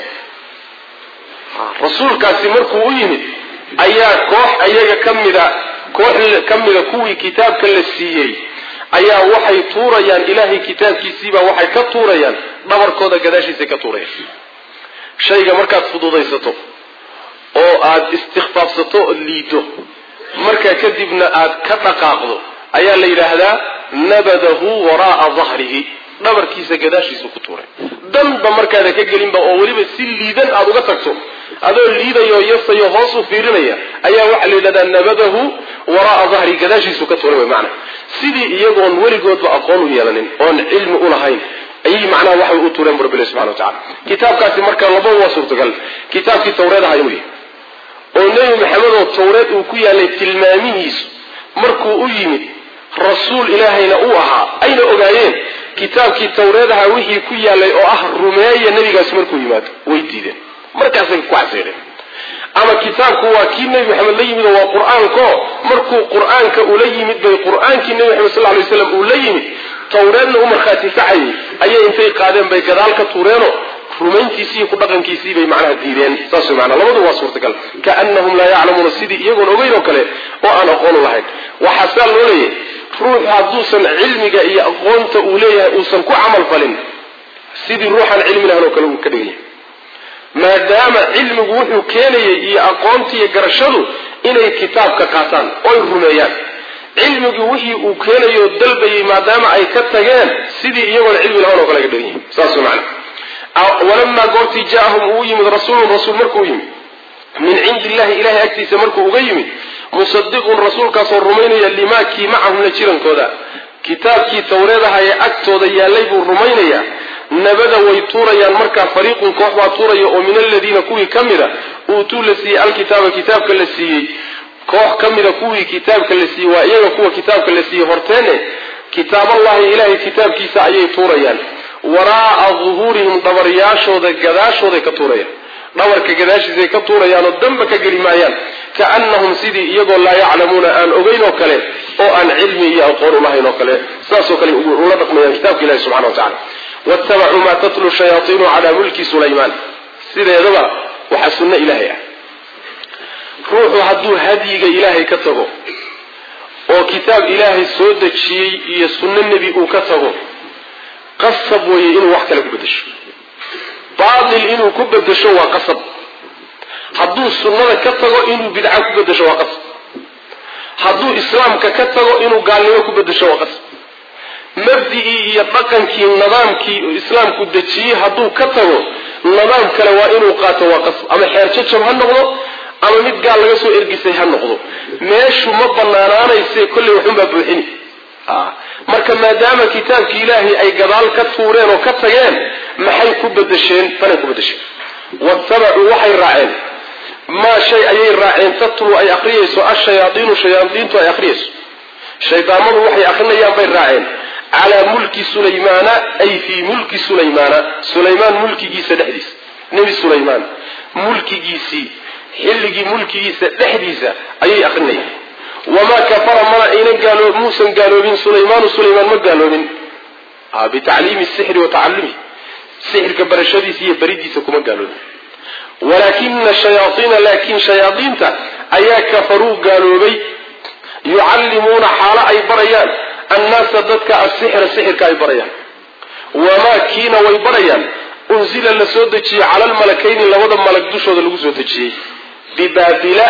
رسول كاسي مركوين أيها كوح أيها كمدا كوح كمدا كوي كتاب كالسيي أيها وحي طوريان إلهي كتاب كيسيبا وحي كطوريان دبر كودا قداشي سي كطوريان شيء مركات فضوضيستو oo aad istikhfaafsato liido marka kadibna aad ka dhaqaaqdo ayaa la yiraahdaa nabadahu waraa dhahrihi dhabarkiisa gadaashiisa ku tuuray danba markaada ka gelinba oo waliba si liidan aad uga tagto adoo liidayo yasayo hoos u fiirinaya ayaa waxa la yidhahdaa nabadahu waraa dhahri gadaashiisu ka tuuray macna sidii iyagoon weligoodba aqoon u yeelanin oon cilmi u lahayn ayay macnaha waxay u tuureen rabbi subhanahu wa ta'ala kitaabkaasi marka laba waa suurtagal kitaabkii tawreed ahaa inuu oo nabi maxamed oo tawreed uu ku yaalay tilmaamihiisu markuu u yimid rasuul ilaahayna uu ahaa ayna ogaayeen kitaabkii tawreed ahaa wixii ku yaalay oo ah rumeeya nabigaas markuu yimaado way diideen markaas ay ku caseeyeen ama kitaabku waa kii nabi maxamed la yimid waa quraanko markuu quraanka uu la yimid bay quraankii nabi maxamed sallallahu alayhi wasallam uu la yimid tawreedna u markhaati kacay ayay intay qaadeen bay gadaal ka tuureeno rumayntiisii ku dhaqankiisii bay macnaha diideen taas macnaha labadu waa suurtagal kaannahum la ya'lamuuna sidii iyagoon ogeyn oo kale oo aan aqoon u lahayn waxa sal loo leeyahay ruux hadduusan cilmiga iyo aqoonta uu leeyahay uusan ku camal falin sidii ruuxan cilmi lahayn oo kale uu ka dhigay maadaama cilmigu wuxuu keenayay iyo aqoonta iyo garashadu inay kitaabka qaataan oo rumeeyaan cilmigu wixii uu keenayo dalbayay maadaama ay ka tageen sidii iyagoon cilmi lahayn oo kale ka dhigay saas macnaha ولما قلت جاءهم ويمد رسول رسول مركو يمد من عند الله إله أكتس مركو ويمد مصدق رسول كسر رومانيا لما كي معهم نجيرا كذا كتاب كي توريدها هي أكتو ذي الليب الرومانيا نبذا ويطوريا المركا فريق كوحوا طوريا ومن الذين كوي كمدا أوتوا لسي الكتاب كتاب كالسي كوح كمدا كوي كتاب كالسي وإيغا كوي كتاب كالسي هرتاني كتاب الله إلهي كتاب كي سعيه طوريا وراء ظهورهم دبرياشو ذا قداشو ذا كتوريا دور كقداشي ذا كتوريا ندنب كقلمايان كأنهم سيدي يقول لا يعلمون أن أغينوا كليه أو أن علمي يأقول الله ينو كليه ساسو كليه أولا بقمي كتاب الله سبحانه وتعالى واتبعوا ما تتلو الشياطين على ملك سليمان سيدي يدبا وحسن إلهي روحوا هدو هديك إلهي كتبه وكتاب إلهي سودة شيء يسن النبي كتبه قصب وي إنه وحكا لك بدش باطل إنه كبدش هو قصب حدو السنة كتغو إنه بدعا كبدش هو قصب حدو إسلام كتغو إنه قال له كبدش هو قصب مبدئي يطلقن كي النظام كي إسلام كبدشي حدو كتغو النظام كلوا إنه قاته وقصب أما حيرتشم هالنغضو أما مد قال لغسو إرقسي هالنغضو ماشو مبنانا يسي كل وحن ببوحيني آه. marka maadaama kitaabka ilaahi ay gadaal ka tuureen oo ka tageen maxay ku bedesheen fana ku bedesheen wattabu waxay raaceen ma shay ayay raaceen tatlu ay aqriyayso ash-shayaatiinu shayaatiintu ay aqriyayso shaydaamadu waxay aqrinayaan bay raaceen ala mulki sulaymaana ay fi mulki sulaymaana sulaymaan mulkigiisa dhexdiisa nabi sulaymaan mulkigiisi xilligii mulkigiisa dhexdiisa ayay aqrinayaan وما كفر ما إن قالوا موسى قالوا بن سليمان وسليمان ما قالوا بن آه بتعليم السحر وتعلمه السحر كبرشدي سي بريدي سكما قالوا بن ولكن الشياطين لكن شياطين أيا كفروا قالوا بي يعلمون حال أي بريان الناس ضدك السحر السحر كأي بريان وما كين ويبريان أنزل لسودتي على الملكين لوضع ملك دوشو ذا لغسودتي ببابل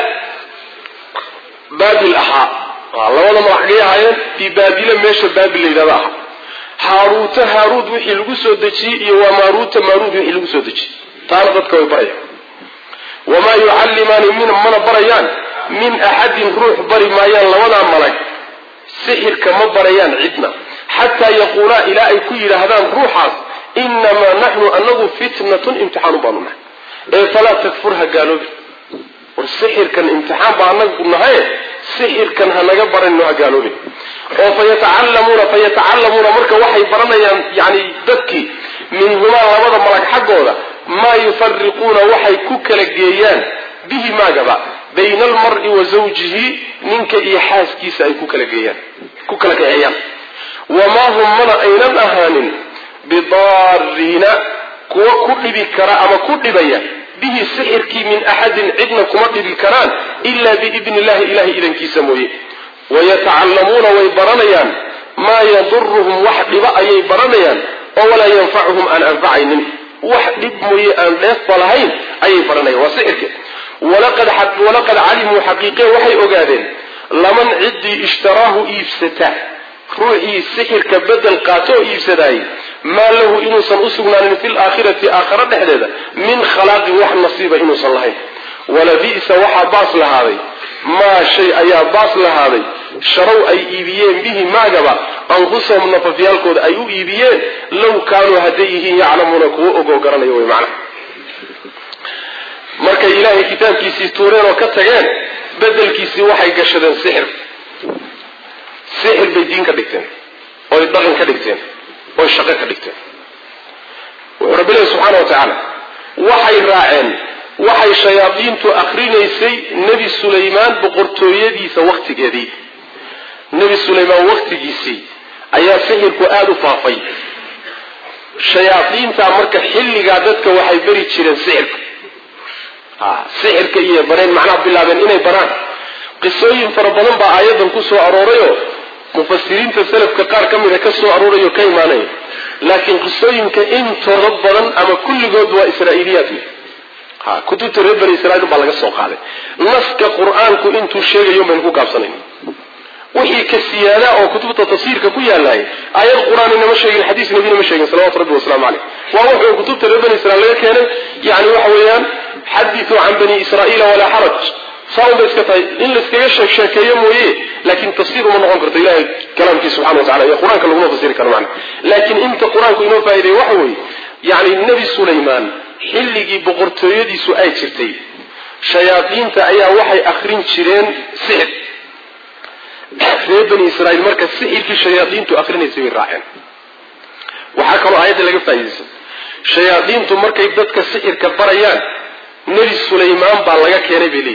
بابل أحا الله والله مرحقية عين في بابل ماشى بابل إذا بأحا هاروت هاروت وحي لغسو دجي وماروت ماروت وحي لغسو دجي تعالى ضدك ويبريان وما يعلمان من من بريان من أحد روح بري مايان لولا ملك سحر كما بريان عدنا حتى يقولا إلى أي كير هذا روحا إنما نحن أنه فتنة امتحان بانونا إيه فلا تكفرها قالوا والسحر كان امتحان بانونا قلنا هاي سحر كان هنجا برنوها قالوا بي فيتعلمون فيتعلمون مركا وحي برنا يعني دكي من هنا لبدا ملك حقودا ما يفرقون وحي كوكل جيان به ما جبا بين المرء وزوجه منك إيحاس كيس أي كوكل جيان كوكل جيان وما هم من أين أهان بضارين كوا كل بكرا أما كل بيان به سحر كي من أحد عدنا كمد بالكران إلا بإذن الله إله إذن كي سموه ويتعلمون ويبرنيان ما يضرهم وحد بأي برنيان ولا ينفعهم أن أنفعين وحد بمي أن يفضلهين أي برنيان وسحر كي ولقد, ولقد علموا حقيقة وحي أقادين لمن عدي اشتراه إيفسته روحي السحر كبدل قاتو إيفسداي ما له إنوسا أسقنا في الآخرة آخرة دحديدة من خلاق واحد نصيبة إنوسا لهين ولا بئس وحا باس لهذا ما شيء أيا باس لهذا شروا أي إيبيين به ما جبا أنفسهم نففيالكود أي إيبيين لو كانوا هديه يعلمون كوء وقرن يوم معنا marka ilaahay kitaabkiisii tuureen oo ka tageen bedelkiisii waxay gashadeen sixir sixir bay diin ka dhigteen oo dhaqan ka dhigteen oo shaqo ka dhigteen rabbi subhanahu wa ta'ala waxay raaceen waxay shayaadiintu akhriinaysay nabi Suleymaan boqortooyadiisa waqtigeedii nabi Suleymaan waqtigiisii ayaa sixirku aad u faafay shayaadiinta marka xilliga dadka waxay bari jireen sixirka sixirka iyo bareen macna bilaabeen inay baraan qisooyin fara badan baa aayadan ku soo aroorayo mufassiriinta salafka qaar kamid ah ka soo aroorayo ka iimaanay laakiin qisooyinka intooda badan ama kulligood waa israa'iliyaad ha kutubta reer bani israa'iil baa laga soo qaaday naska quraanku intuu sheegayo ma ku gaabsanayn wixii ka siyaada oo kutubta tafsiirka ku yaalay aayad quraan inama sheegin xadiis nabiga ma sheegin salaatu rabbi wa salaamu alayhi waa wuxuu kutubta reer bani israa'iil laga keenay yaani waxa weeyaan حدثوا عن بني إسرائيل ولا حرج صار بس كتاي إن لسكيش شكاية مويه لكن تفسير من نقول قرط الله كلامك سبحانه وتعالى يا قرآن كلامه تفسير كلامنا لكن أنت قرآن كلامه فائدة وحوي يعني النبي سليمان حلقي بقرطوية سؤال شرتي شياطين تأيها وحي أخرين شرين سحر في بني إسرائيل مركز سحر في شياطين تأخرين يسوي راعين وحكروا آيات اللي قفتها يزيد شياطين تمركز يبدأ السحر كبريان نبي سليمان بالله كيني بلي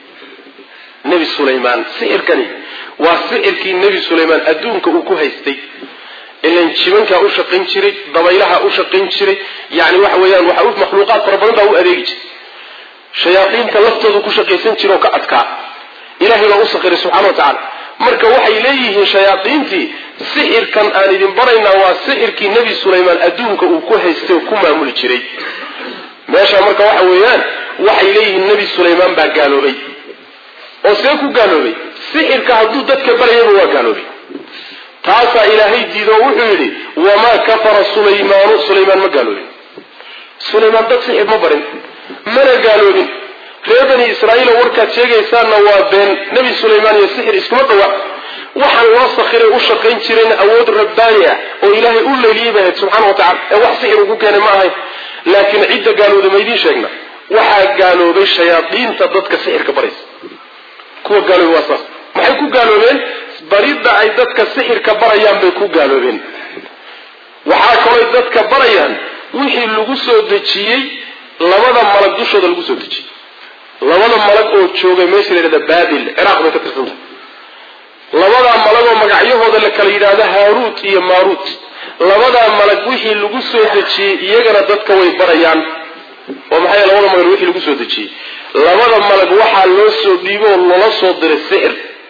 نبي سليمان سحر كني وسحر كي نبي سليمان أدونك أكو هيستي إلا إنشبنك أو شقين شري ضميلها أو شقين شري يعني وحويان وحوف مخلوقات فربنا أو أديج شياطين كلفتوا أكو شقيسين شري وكأتكا إلهي لا أسخر سبحانه وتعالى مركا وحي إليه شياطين تي سحر كان آني دنبرينا وسحر كي نبي سليمان أدونك أكو هيستي وكما مولي شري meesha marka waxa weeyaan waxay leeyihiin nabi Suleymaan baa gaaloobay oo see ku gaaloobay sixirka haduu dadka barayay waa gaaloobay taasa ilaahay diido wuxuu yiri wama kafara Suleymaan Suleymaan ma gaaloobay Suleymaan dad sixir ma barin mana gaaloobin reer bani Israa'iil warkaad sheegaysaana waa been nabi Suleymaan iyo sixir iskuma dhawa waxaan loo sakhiray u shaqayn jireen awood rabbaani ah oo ilaahay u leeliyay subhanahu wa ta'ala ee wax sixir ugu keenay ma ahay لكن عدة قالوا ذا ما يدين شيئنا وحا قالوا بي الشياطين تضدك سحر كبريس كوا قالوا واسا ما حيكو قالوا بين بريد عدتك السحر كبريان بيكو قالوا بين وحا كوا عدتك كبريان وحي اللقصة ديشيي لماذا ملك دوشة دا اللقصة ديشي لماذا ملك او تشوغي ميسر إلى بابل عراق ما كترسلت لماذا ملك او مقعيه هذا لك الإرادة هاروت إيا ماروت labada malag wixii lagu soo dajiyay iyagana dadka way barayaan oo maxay labada malag wixii lagu soo dajiyay labada malag waxa loo soo dhiibo oo loo soo diray sixir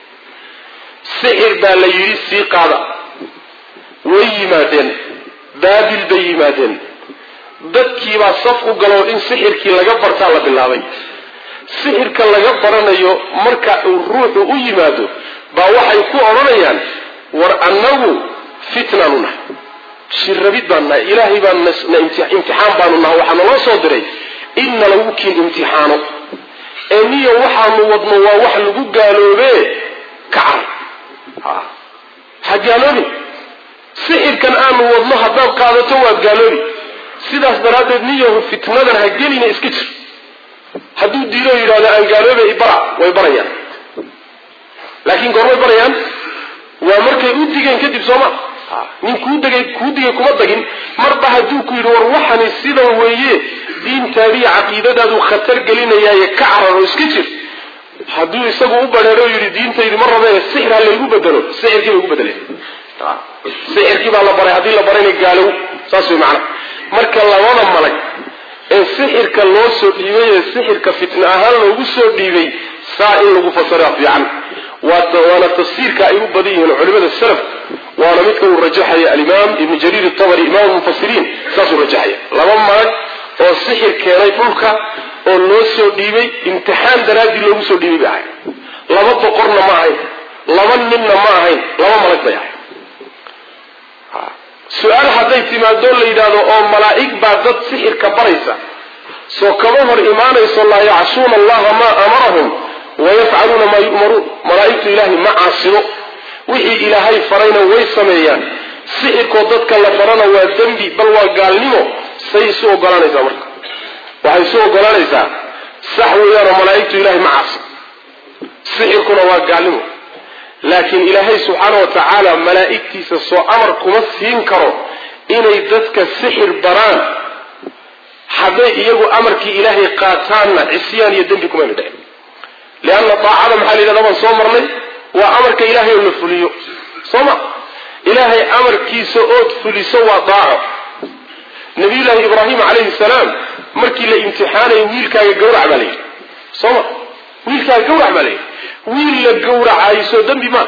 sixir baa la yiri si qaada way yimaadeen baabil bay yimaadeen dadkii baa saf u galo in sixirkii laga bartaa la bilaabay sixirka laga baranayo marka uu ruuxu u yimaado baa waxay ku oranayaan war annagu fitnanuna شربت بنا إلهي بنا امتحان بنا وحنا لا صدري إن لو كان امتحانه إني وحنا وضنا وحنا قالوا به كعر ها حجالوا لي سحر كان آن وضنا هذا قالته وقالوا لي سيدا سدرات النية فتنة هجلين إسكتر هدو ديرو إلى أن قالوا به إبرع وإبريان لكن قالوا إبريان ومركي أوديجن كذب سما nin ku dagay ku digay kuma dagin marba haduu ku yiri war waxani sida weeye diintaadi aqeedadaadu khatar gelinayay ka cararo iska jir haduu isagu u bareero yiri diintaydi mar rabay sixir hal lagu bedelo sixirkii lagu bedelay sixirkii baa la baray hadii la barayna gaalow saas way macna marka labada malag ee sixirka loo soo dhiibay sixirka fitna ahaan loogu soo dhiibay saa in lagu fasiro fiican وانا تفسير كأيوب بديه العلماء السلف وانا مثل الرجحية الإمام ابن جرير الطبري إمام المفسرين ساس الرجحية لما مرد والسحر كيري فلكا والنوسو ديبي امتحان درادي لوسو ديبي بحي لما بقرنا معي لما نمنا معي لما مرد بيحي سؤال حديث ما دول ليدادو أو ملائك بعدد سحر كبريسة سو كبهر إيمان يسو الله يعصون الله ما أمرهم ويفعلون ما يؤمرون ملائكة إلهي ما عاصروا وحي إلهي فرين ويسميان سحر كودتك لفرنا ودنبي بل وقالنمو سيسو قلانيسا مرك وحيسو قلانيسا سحوا يارو ملائكة إلهي ما عاصر سحر كنا وقالنمو لكن إلهي سبحانه وتعالى ملائكتي سسو أمر كمسين كرو إني دتك السحر بران حبي يجو أمرك إلهي قاتانا عصيان يدن بكم أنا دائم لأن طاعة محل إذا ضمن صومر لي وأمرك إلهي ونفليو صومر إلهي أمرك سؤود فلسوا طاعة نبي الله إبراهيم عليه السلام مركي لإمتحانه ويلك يقور عملي صومر ويلك يقور عملي ويل الجورة عايسو دم بما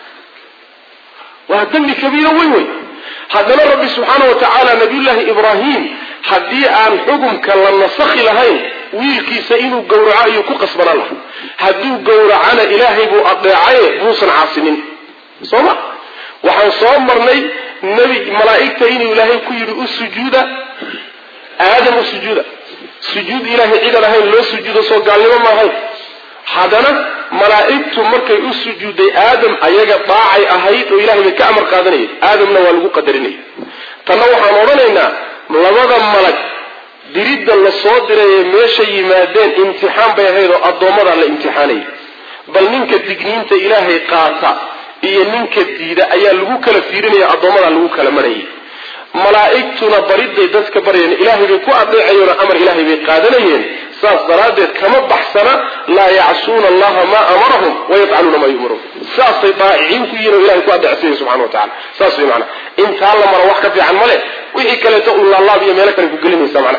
وهدم كبير ويوي هذا ربي سبحانه وتعالى نبي الله إبراهيم حدي عن حكم كلا نسخ لهين ويل كيسينو جورة عايو كقصبر الله هدو جورة عنا إلهي بو أضيعي موسى عاصمين صوما وحن صومر لي نبي ملائكة إني إلهي كيرو السجودة آدم السجودة سجود إلهي عيد لهين لو سجودة سو قال لما ما هاي حدنا ملائكته مركي أسجود آدم أيجا طاعي أهيت وإلهي بك أمر قادني آدم نوالو قدرني تنوح نورنا لماذا ملك دريد الصادر ماشي مادين امتحان بيهيرو الضمر على امتحاني بل منك الدقنين إلهي قاطع إيا منك الديدة أيا لغوك لفيرين يا الضمر على لغوك لمري ملائكتنا بريد دتك بريين إلهي بكو أضيعيون أمر إلهي بقادنين ساس درادت كما بحثنا لا يعصون الله ما أمرهم ويفعلون ما يؤمرون ساس طائعين كيين إلهي كو أدعسيه سبحانه وتعالى ساس معنا انت الله مروحك في عن ملك وإيه كلا تقول الله بي ملك نقول قلني سمعنا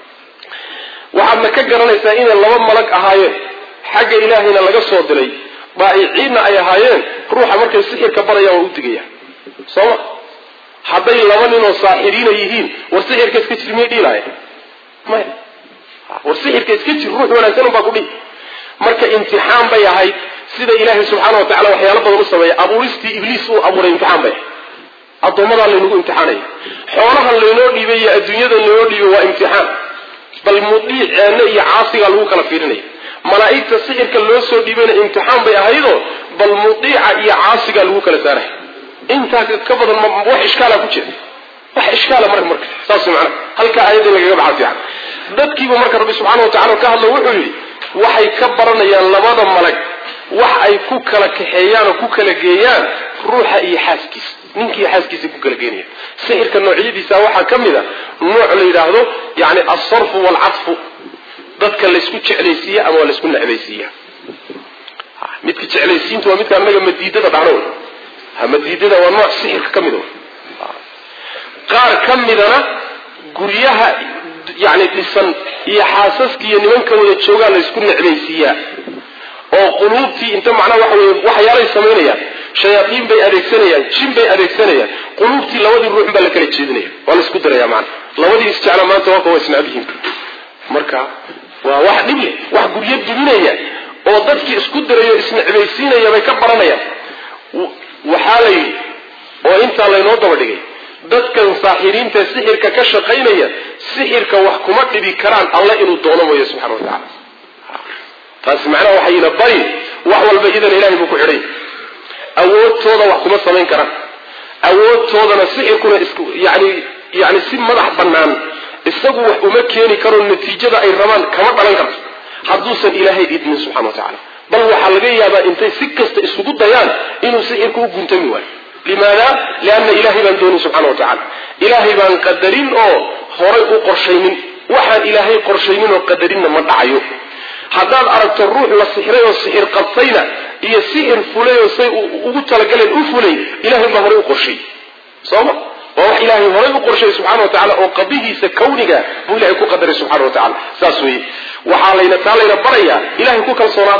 وحبنا كجرنا سائين الله ملك أهايين حق إلهينا لقى صوت لي طائعين أي أهايين روح مركز السحر كبريا وأوتقيا صوت حبي لمنين وصاحرين يهين والسحر كسكتر ميدي لاي ما والسحر كسكتر روح ولا سنو باقولي مركا امتحان بي هاي سيدا إلهي سبحانه وتعالى وحيالا بدر السماء أبو رستي إبليس أبو امتحان بي الضمر اللي نقول امتحاني حولها اللي نودي بي الدنيا اللي نودي هو امتحان بل مضيع أنه عاصي قالوك لفيرني ملائكة السحر كاللوسو دي بين امتحان بي هايدو بل مضيع عاصي قالوك لساره انت كفض wax iskaala ku jira wax iskaala marka marka saas macna halka ayada laga baxay fiican dadkiiba marka rabbi subhanahu wa ta'ala ka hadlo wuxuu yiri waxay ka baranayaan labada malag wax ay ku kala kaxeeyaan oo ku kala geeyaan ruuxa iyo xaaskiis ninkii xaaskiisa ku kala geeyaan sixirka noocyadiisa waxa kamida nooc la yiraahdo yaani as-sarf wal 'atf dadka la isku jeclaysiiyo ama la isku nacbaysiiyo midka jeclaysiintu waa midka anaga madiidada dhacdo مديدة ونوع سحر كمده قار كمدنا قريها يعني تسن يحاسسك ينمنك ويتشوغا ليسكن عبيسية oo quluubtii inta macna waxa weey wax yaalay sameeyay shayatiin bay adeegsanayaan jin bay adeegsanayaan quluubtii labadii ruux baa la kala jeedinaya waa la isku daraya macna labadii isticmaal maanta waa kuwa isnaabihiin marka waa wax dhible wax guriyad dibinaya oo dadkii isku darayo isnaabaysiinaya bay ka baranayaan وحالي وانت الله ينو دبا دغاي dadkan saaxiriinta sixirka ka shaqeynaya sixirka wax kuma dhibi karaan Allah inuu doono mooyo subhanahu wa ta'ala taas macna waxay ila bari wax walba idan ilaahay buu ku xiray awoodtooda wax kuma sameyn karaan awoodtoodana sixirkuna isku yaani yaani si madax banaan isagu wax uma keeni karo natiijada ay rabaan kama dhalan karto hadduusan ilaahay idin subhanahu wa ta'ala bal waxa laga yaabaa intay si kasta isugu dayaan inuu sixirku u guntami waayo لماذا؟ لأن إلهي بان دوني سبحانه وتعالى إلهي بان قدرين أو هوري قرشينين وحان إلهي قرشينين وقدرين مدعيو حتى أردت الروح والسحر والسحر قطينا إيا السحر فلي وقلت لقال الأفلي إلهي ما هوري قرشي صحيح؟ ووح إلهي هوري قرشي سبحانه وتعالى وقبيه سكونك هو إلهي كو قدر سبحانه وتعالى ساسوي وحالينا تعالينا بريا إلهي كو كان صناد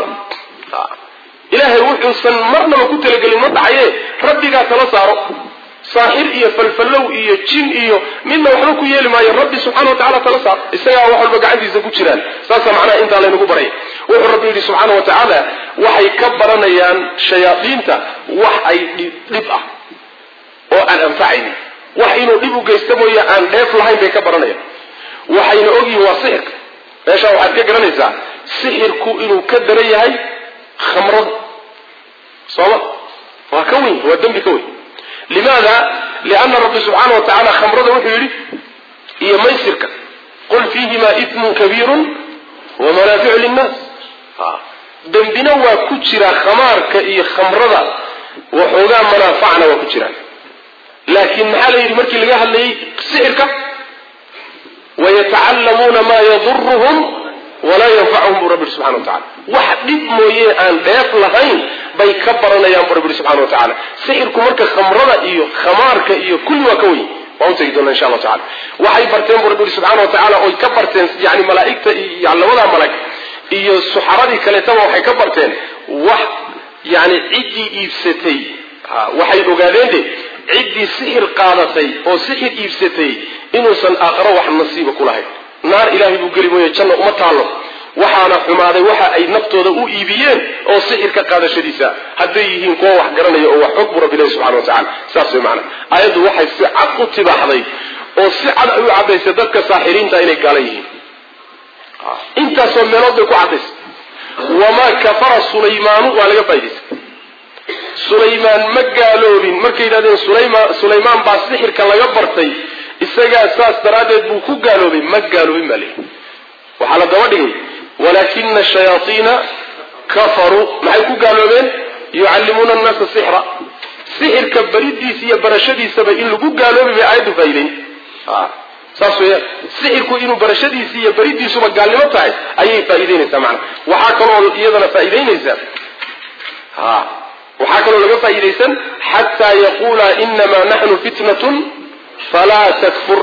إلهي وحسن مرنا ما كنت لقل المدعيه ربي قال تلصاره ساحر إيه فالفلو إيه جن إيه مما وحلوكو يلي ما ربي سبحانه وتعالى تلصار السياء وحل بقى عندي زكو جلال ساسا معنا انت على نقو بريه وحل ربي سبحانه وتعالى وحي كبرنا يان شياطين تا وحي لبقى وأن أنفعني وحينو ديبو جيستمو يا أن إف لهين بيك برانيا وحين أجي وسحر إيش هو عاد كجرانيزا سحر كو إنه كدرية هاي خمرة صلاة وكوي هو الدم بكوي لماذا؟ لأن رب سبحانه وتعالى خمرة وحيري هي ميسرك قل فيهما إثم كبير ومنافع للناس آه. دنبنا وكتشرا خمار كأي خمرة وحوغا منافعنا وكتشرا لكن حاله يمركي لقاها اللي سحرك ويتعلمون ما يضرهم ولا ينفعهم رب سبحانه وتعالى واحد مويه ان ديف لهين باي كبرنا يا رب سبحانه وتعالى سحركم مركه خمرة iyo khamaarka iyo kulli waa kawii waan taagdoona insha Allah ta'ala waxay barteen rab subhanahu wa ta'ala oo ka barteen yaani malaa'ikta iyo labada malaa'ik iyo suxaradii kale taa waxay ka barteen wax yaani cidi iibsatay waxay ogaadeen cidi sihir qaadatay oo sihir iibsatay inuusan aakhiro wax nasiib ku lahayn naar ilaahi buu gali mooyay janno uma taalo waxaana xumaaday waxa ay naftooda u iibiyeen oo sihirka qaadashadiisa haday yihiin kuwa wax garanaya oo wax xog rabbiga subhanahu wa ta'ala saasoo macna ayadu waxay si cad u tibaxday oo si cad u cadeysay dadka saaxiriinta inay gaalayihiin inta soo meelood ku cadeys wama kafara sulaymaan wa laga faa'iideys sulaymaan ma gaaloobin markay yiraahdeen sulaymaan sulaymaan baa sihirka laga bartay isaga saas daraadeed buu ku gaaloobay ma gaaloobin bali waxa la daba dhigay ولكن الشياطين كفروا ما يكون قالوا بين يعلمون الناس السحر سحر كبريدي سي برشدي سبا إن لقوا قالوا بي بآيات فايلين آه ساسوية سحر كو إنو برشدي سي بريدي سبا قال لما تعي أي فايدين سمعنا وحاكلوا إيضا فايدين إذا آه وحاكلوا لقوا فايدين حتى يقول إنما نحن فتنة فلا تكفر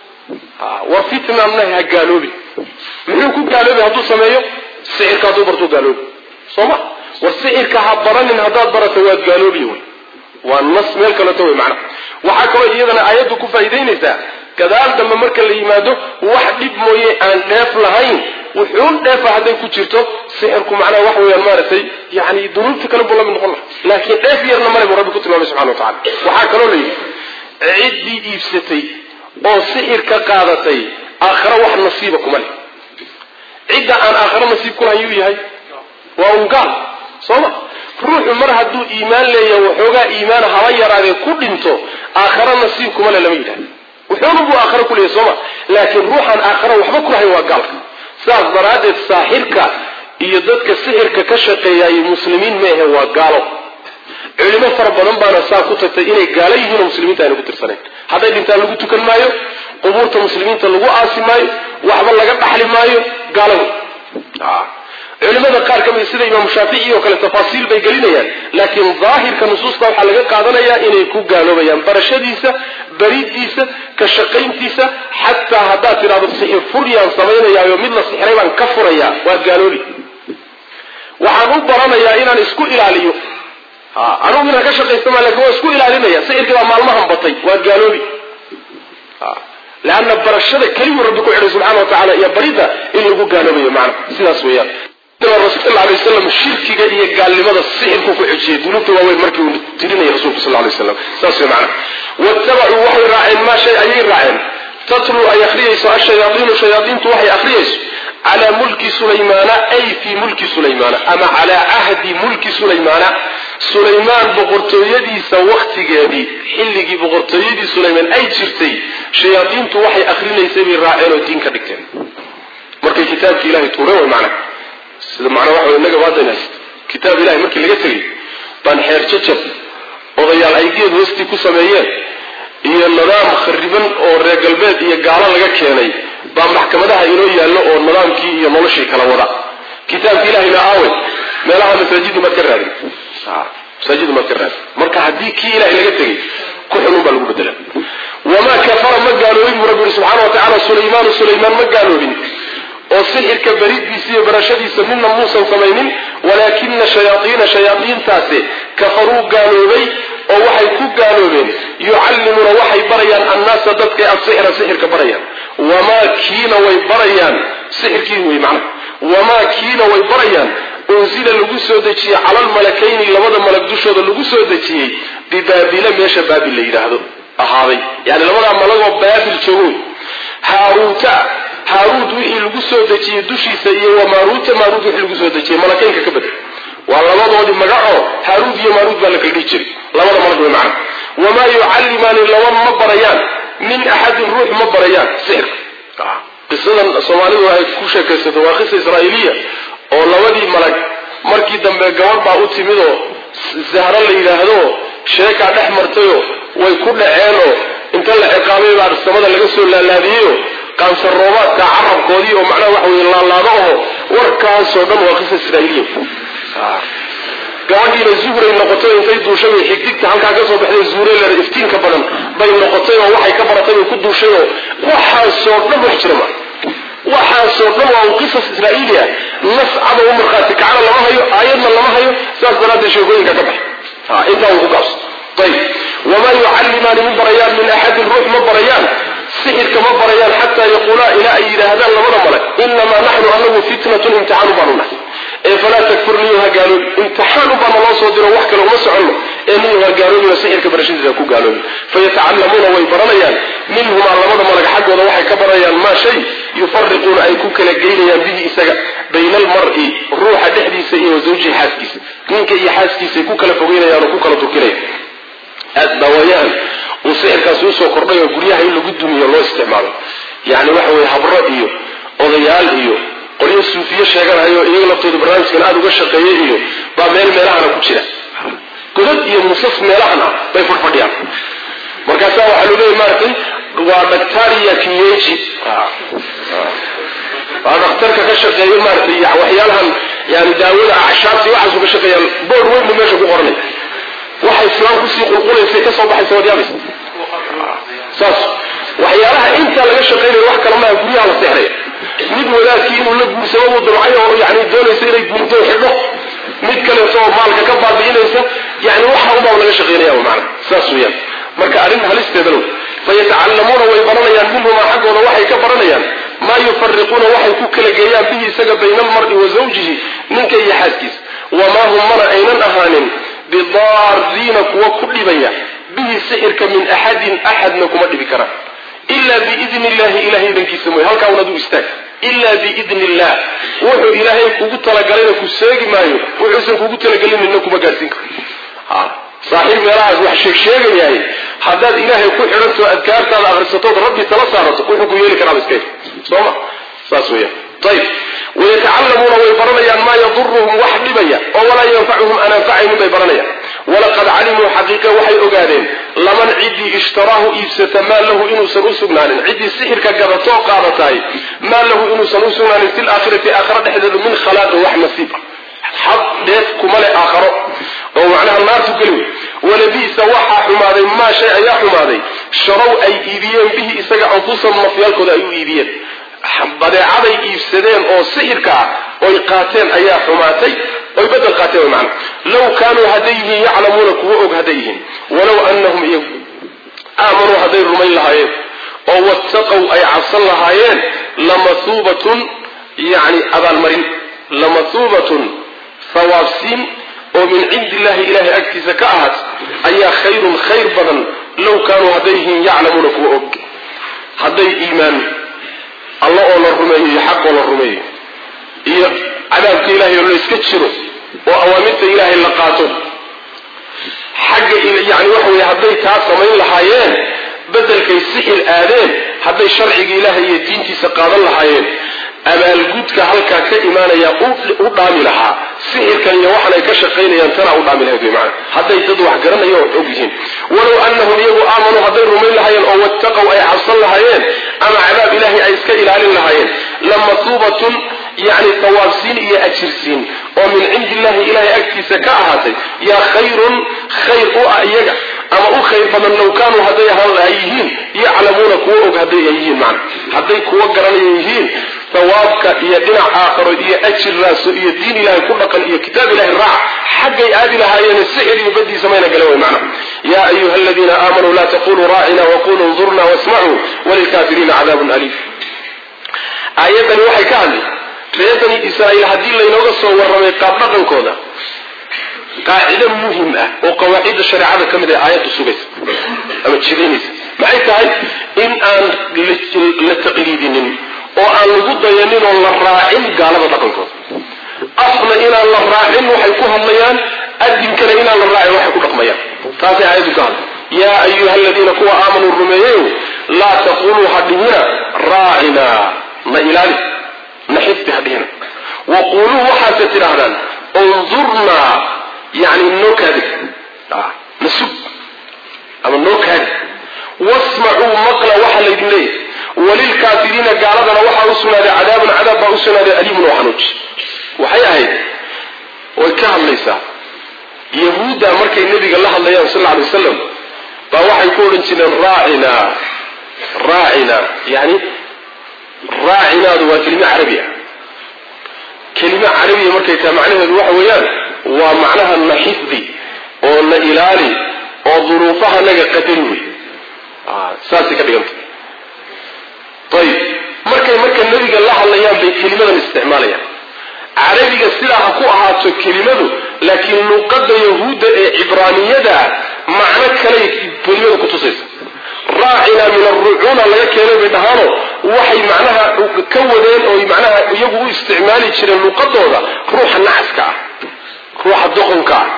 آه وفتنة منها قالوا بي muxuu ku gaaloobay haduu sameeyo sixirka haduu barto gaaloob soma war sixirka ha baranin hadaad barato waad gaaloobi way waa nas meel kale tooy macna waxa kale iyadana aayadu ku faa'iideynaysaa gadaal dambe marka la yimaado wax dib mooyee aan dheef lahayn wuxuu dheef haday ku jirto sixirku macna wax weeyaan maartay yaani dunuubta kale buu la mid noqon laakiin dheef yarna ma leh rabbi ku tilmaamay subhanahu wa ta'ala waxa kale leeyahay cidi iibsatay oo sixirka qaadatay aakhira wax nasiiba kuma leh عدة عن آخر نصيب كلها يويهي وأنقال صلا روح مر هدو إيمان لي وحوغا إيمان هوايا راضي كل انتو آخر نصيب كمالا لميدا وحوغا آخر كله صلا لكن روح عن آخر وحبا كلها يوقال ساس برادة ساحرك يددك سحرك كشقي يا المسلمين ما هو قالوا علماء فربنا بانا ساكوتة إني قاليه المسلمين تاني كتر سنين هذا اللي انت لقوا تكن مايو قبورة المسلمين تلقوا آسي مايو وحبا لقى بحلي مايو قالوا آه. علماء قال كما يصير إمام الشافعي وكل تفاصيل بيقلينيان لكن ظاهر كنصوص طوحة لقى قادنيا إني يكون قالوا بيان برشديسة بريديسة كشقينتيسة حتى هدات راب السحر فريان صمينا يوم الله سحريبان كفريا وقالوا لي وحنوب برانا يا إنا نسكو إلى عليو آه. أنا أقول لك شقي استمع لك هو اسكو إلى علينا سحر كما معلومهم بطي وقالوا لي آه. لأن برشدة كلمة ربكم عليه سبحانه وتعالى يا بريدة إنه يقول قالوا بي معنا سيداس وياه الرسول صلى الله عليه وسلم الشرك قال قال لماذا السحر كوكو عجيد ولوك وين مركي ترينا يا رسول صلى الله عليه وسلم سيداس معنا واتبعوا وحي راعين ما شيء أي راعين تطلوا أي أخريس الشياطين وشياطين توحي أخريس على ملك سليمان أي في ملك سليمان أما على عهد ملك سليمان سليمان بغرطو يدي سوقت جادي حلقي بغرطو يدي سليمان أي تشرتي شياطين توحي أخرين يسمي الرائعين والدين كدكتين مركي كتاب إلهي توريه معنا معنى واحد النجا واضح كتاب إلهي مركي اللي قتلي بان حير تشب وضيع الأيديد وستي كسميين هي النظام خربان أو الرجال بيت هي قالا لقى كياني بان محكمة ده ينوي يالله أو النظام كي يملشي كلا وضع كتاب إلهي لا عاود ما لها مساجد مكرر مساجد مكرر مركا هدي كي إلهي لقى تجي كل حلوم بلغو بدلا وما كفر ما قالوا إن رب سبحانه وتعالى سليمان سليمان ما قالوا إن والسحر كبريد بيسي برشدي سمنا موسى وكمينين ولكن شياطين شياطين تاسي كفروا قالوا بي أو وحي كو قالوا بي يعلمون وحي بريان الناس ضدك السحر سحر كبريان وما كين ويبريان سحر كين ويمعنى وما كين ويبريان أنزل اللقوسو دجي على الملكين لماذا ملك دوشو دا اللقوسو دجي ببابل ميشا بابل اللي يرهدو أهابي يعني لما ملقوا بابل جوي هاروت هاروت وحي لقصو دجي دوشي سيئ وماروت ماروت وحي لقصو دجي ملكين ككبد والله ما ضوضي مقعه هاروت يا ماروت بالك الريجري لما ملقوا معه وما يعلمان لو مبريان من أحد الروح مبريان سحر قصة الصومالي وهي كوشة كسة وقصة إسرائيلية oo labadii malag markii dambe gabadh baa u timido zahra la yiraahdo sheeka dhex martayo way ku dhaceen oo inta la ciqaabay baa samada laga soo laalaadiyo qansar roobaadka carabkoodii oo macna wax weyn laalaado oo warkaas oo dhan waa qisas Israa'iiliye gabadhiina zuhray noqotay intay duushay xigtigta halka ka soo baxday zuhray la iftiinka badan bay noqotay oo waxay ka baratay ku duushay oo waxaas oo dhan wax jirma waxaasoo dhan waa qisas Israa'iiliya nas cad oo markaati kacala lama hayo aayadna lama hayo saas daraaddeed sheekooyinka ka baxay ha inta uu ku gaabs طيب وما يعلمان من بريان من أحد الروح ما بريان سحر كما بريان حتى يقولا إلى أي هذا لمرة ملك إنما نحن أنه فتنة امتحان بانونا إيه فلا تكفر ليها قالوا امتحان بان الله صدر وحكا لو مسع عنه إنها قالوا سحر كبرشين ذاكو قالوا فيتعلمون ويبرنيان منهم على لمرة ملك حق وضوحي كبريان ما شيء يفرقون أي كوكا لقينيان به إساق بين المرء روح تحديثه وزوجه حاسكيس منك أي حاسكيس كوكا لفقينيان وكوكا لتوكينيان الدوايان وسحر كاسوس وقربيه وقريها إلا قدهم الله استعماله يعني وحوي حبرات إيو وضيال إيو قرية السوفية شاكرا إيو إيو لبطود برنامج كان هذا وقشق إيو بامير ميلاحنا كتشنا قدد إيو مصف ميلاحنا بيفر فرديان مركزا وحلو بيه مارتن ودكتاريا كييجي ودكتارك كشق إيو مارتن وحيالها يعني داولا عشابتي وحسو كشق إيو بور وين بميشو بقرني waxay islaam ku sii qulqulaysa ka soo baxay Soomaaliya saas waxyaalaha inta laga shaqeeyo wax kale ma guriyaha la seexray mid wadaadkii inuu la guursado uu dabcayo oo yaani doonaysa inay guurto xidho mid kale soo maalka ka baabiinaysa yaani waxa uu baa laga shaqeeyaa macna saas weeyaan marka arin halisteeda loo fayatacallamuna way baranayaan minhuma xaqooda waxay ka baranayaan ma yufarriquna waxay ku kala geeyaan bihi isaga bayna mar'i wa zawjihi ninka iyo xaaskiis wama hum mana aynan ahaanin بضارين كوا كل بيا به سحرك من أحد أحد نكما بكرا إلا بإذن الله إلهي ذنك سموه هل كان ندو استاك إلا بإذن الله وحو إلهي كوكوتا لقالينا كساق مايو وحسن كوكوتا لقالينا إنكما قاسينك صاحب يراعز وحشيك شيئا يعني حداد إلهي كو حرمت وأذكارت على أغرسطوط ربي تلصارت وحو كو يلي كرامس كيف صوما ساسويا طيب ويتعلمون ويبرنيان ما يضرهم وحبيبيا ولا ينفعهم أنا فعهم بيبرنيا ولقد علموا حقيقة وحي أقادين لمن عدي اشتراه إبسة ما له إنو سنوسقنان عدي السحر كقبطو قابطاي ما له إنو سنوسقنان في الآخرة في آخرة حدد من خلاق وحمسيبة حق ديت كمال آخر ومعناها النار تقلوا ولبيس وحا حماذي ما شيء يا حماذي شروا أي إيبيان به إساق أنفسهم مفيالكو دا أيو إيبيان badeecaday iibsadeen oo sixirka oo qaateen ayaa xumaatay oo bedel qaateen macna law kaanu hadayhi ya'lamuna kuwa og hadayhi walaw annahum aamanu haday rumay lahaayeen oo wattaqaw ay cabsan lahaayeen lamathubatun yani abal marin lamathubatun thawabsin oo min indillahi ilahi aktiza ka ahad ayaa khayrun khayr badan law kaanu hadayhi ya'lamuna kuwa og haday iimaan الله أولا الرمي حق أولا الرمي إيه عذابك إلهي اللي يسكتشره وأوامرت إلهي اللي قاته حق يعني وحوي هدي تاسا من الحيان بدل كي سحر آذان هدي شرعي إلهي يدينتي سقاض الحيان أما الجودك هلكا كإيمانا يقول أدامي لها سحر كان يوحنا كشقين ينتنع أدامي لها بمعنى هدي تدوح قرنا يوحنا ولو أنهم يقول آمنوا هدي الرمي الحيان أو اتقوا أي عصر الحيان أما عذاب إلهي أيسك إلى الحيان لما صوبة يعني ثوابسين إيا أجرسين ومن عند الله إلهي أكتس كأهاتي يا خير خير أؤيجا أما أخير فمن لو كانوا هدي هالأيهين يعلمون كووك هدي أيهين معنا هدي كووك قراني أيهين ثوابك إيا دين آخر إيا أجر راسو إيا دين إلهي كبقا إيا كتاب إلهي الرع حقي آدي لها ين السحر يبدي سمينا قلوي معنا يا أيها الذين آمنوا لا تقولوا راعنا وقولوا انظرنا واسمعوا وللكافرين عذاب أليم آياتني وحي كهلي reedani Israa'iil hadii la inooga soo warramay qaab dhaqankooda قاعدة مهمة وقواعد الشريعة كم ذي آيات السجس أما تشيلينيس معي إن أن للتقليدين وأن لقد ينين الله راعين قال بطاقنكم أصلا إلى الله راعين وحيكوها الليان أدين كان إلى الله راعين وحيكوها قميان فهذا آيات قال يا أيها الذين كوا آمنوا الرميين لا تقولوا هدينا راعنا ما إلالي نحب هدينا وقولوا وحاسة الأهلان انظرنا يعني النكد آه. نسب أما النكد واسمعوا مقل وحل إبنيه وللكافرين قالنا وحا أسنا عذاب عذاب أسنا أليم وحنوج وحيا هيد والكهم ليس يهودا مركي النبي قال الله الله صلى الله عليه وسلم فوحا يقول انتنا راعنا راعنا يعني راعنا هو كلمة عربية كلمة عربية مركي معناها الوحى ويان ومعناها النحفظي والإلالي وظروفها نجا قتلوي آه ساسي كبيرت طيب مركي مركي النبي قال الله الله يان بكلمة الاستعمالية عربي السلاح كوها كلمة لكن نقد يهود عبرانية ده معنى كلي كلمة كتصيص راعنا من الرعون الله يكينه بدهانه وحي معناها كودين او معناها يبغوا استعمالي تشير النقد هذا روح النحس كا روح الدخن كا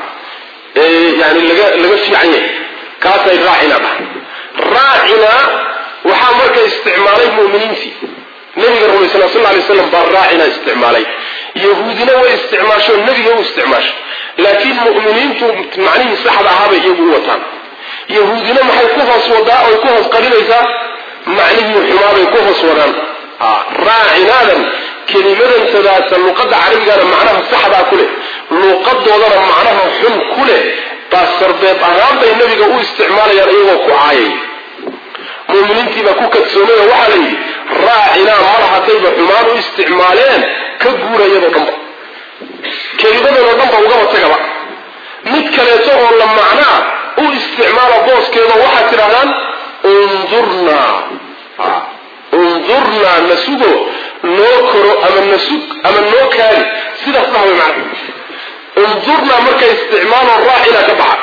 إيه يعني اللي اللي في عينه كاسي راعنا به راعنا وحامرك استعمالي مؤمنين فيه النبي صلى الله عليه وسلم بالراعنا استعمالي يهودنا واستعماشه النبي هو استعماش لكن مؤمنين معنيه صح هذا يبغوا وطن يهودنا ما حيكوفس وضاء أو يكوفس قليلا معنيه حمار يكوفس ودان آه. راعنا كلمة سداسة اللقد عربي قال معناها الصحبة كله اللقد وضر معناها حم كله تأثر بيت أغام بي النبي قال استعمال يرأيه وكعايي مؤمنين تبا كوكة سونية وحالي راعنا مرحة تيبا حمار استعمالين كبورة يبا دنبا كلمة دنبا وقامت تقبع متكليته لما معناه واستعمال بوس كذا واحد ترى انظرنا آه. انظرنا نسوقه نوكرو أما نسوق أما نوكاري سيدا صحوه معنا انظرنا مركا استعمال الراحلة تبعا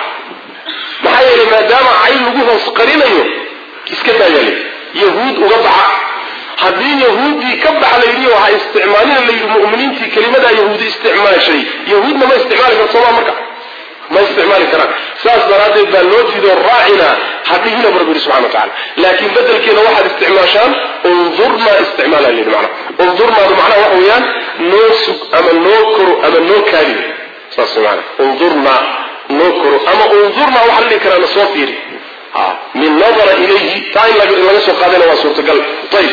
محايا لما دام عين لقوها سقرين يوم اسكتا يلي يهود وقبعا هذين يهودي كبع على وها استعمالين اللي المؤمنين في كلمة يهودي استعمال شيء يهود ما استعمال في الصلاة مركا ما استعمال كلام ساس برادة بالنود في دور راعنا حقيقنا برب سبحانه وتعالى لكن بدل كده واحد استعماشان انظرنا استعمالا للمعنى انظرنا بمعنى وحويان نوسك أما نوكر أما نوكاري ساس معنا انظرنا نوكر أما انظرنا وحل كرا نصوفيري آه. من نظر إليه تعين لك نسو قادنا وصورة قلب طيب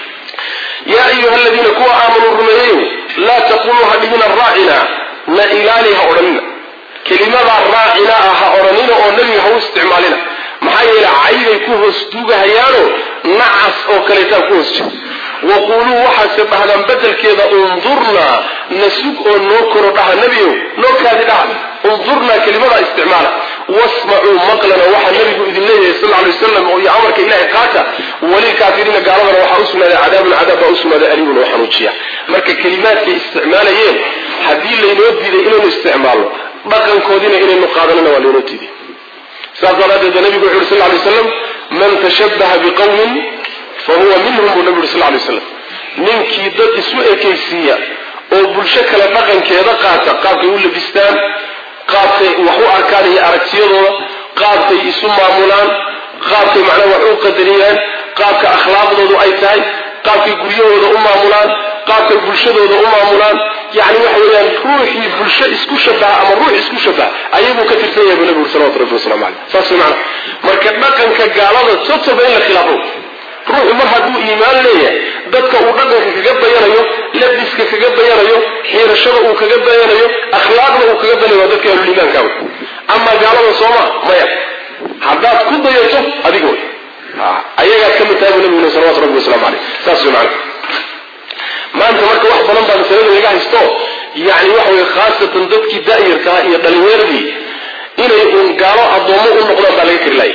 يا أيها الذين كوا آمنوا الرميين لا تقولوا هدينا الراعنا لا إلالها أرمنا كلمة الراعنا أرنينا أو نبي هو استعمالنا محايا عيد يكون استوجه هيانو نعس أو كليتا كوس وقولوا وحسب هذا بدل كذا انظرنا نسوق أو نوكر ده النبي نوكر ده انظرنا كلمة استعمالها واسمعوا مقلنا وحى النبي إذن الله صلى الله عليه وسلم وهي أمرك إلهي قاتا وللكافرين قالوا وحى أسنا العذاب العذاب أسنا الأليم وحنوشيا مرك كلمات استعماليين حدين لينودي لإنه استعماله بقى كودينا إلى المقابلة واليونتي دي سأقول هذا النبي صلى الله عليه وسلم من تشبه بقوم فهو منهم النبي صلى الله عليه وسلم من كيدات سوء كيسية أو بالشكل بقى كيدا قاتا قاتا يقول لبستان قاتا وحو أركانه أركسيضه قاتا يسمى مولان قاتا معنى وحو قدريان قاتا أخلاق ذو أيتاي قاتا يقوليه ذو أمه مولان قاتا بالشده ذو أمه مولان يعني وحويان روحي بالشيء اسكو شبه أما الروح اسكو شبه أيبو كثير سيئة بنبي صلى الله عليه وسلم عليه فاسم معنا مركب ما كان كقالة تصب بين خلافه روح مرها دو إيمان ليه dadka uu dhaqanka kaga bayanayo labdiska kaga bayanayo xirashada uu kaga bayanayo akhlaaqda uu kaga bayanayo dadka uu liimaanka ama gaalada Soomaa maya hadaad ku dayato adiga way ayaga ka mitaabo nabiga sallallahu alayhi wasallam ali saas macna maanta marka wax badan baa masalada laga haysto yaani wax way khaasatan dadkii daayirka iyo dhalinyaradi inay un gaalo adoomo u noqdaan baa laga kirlay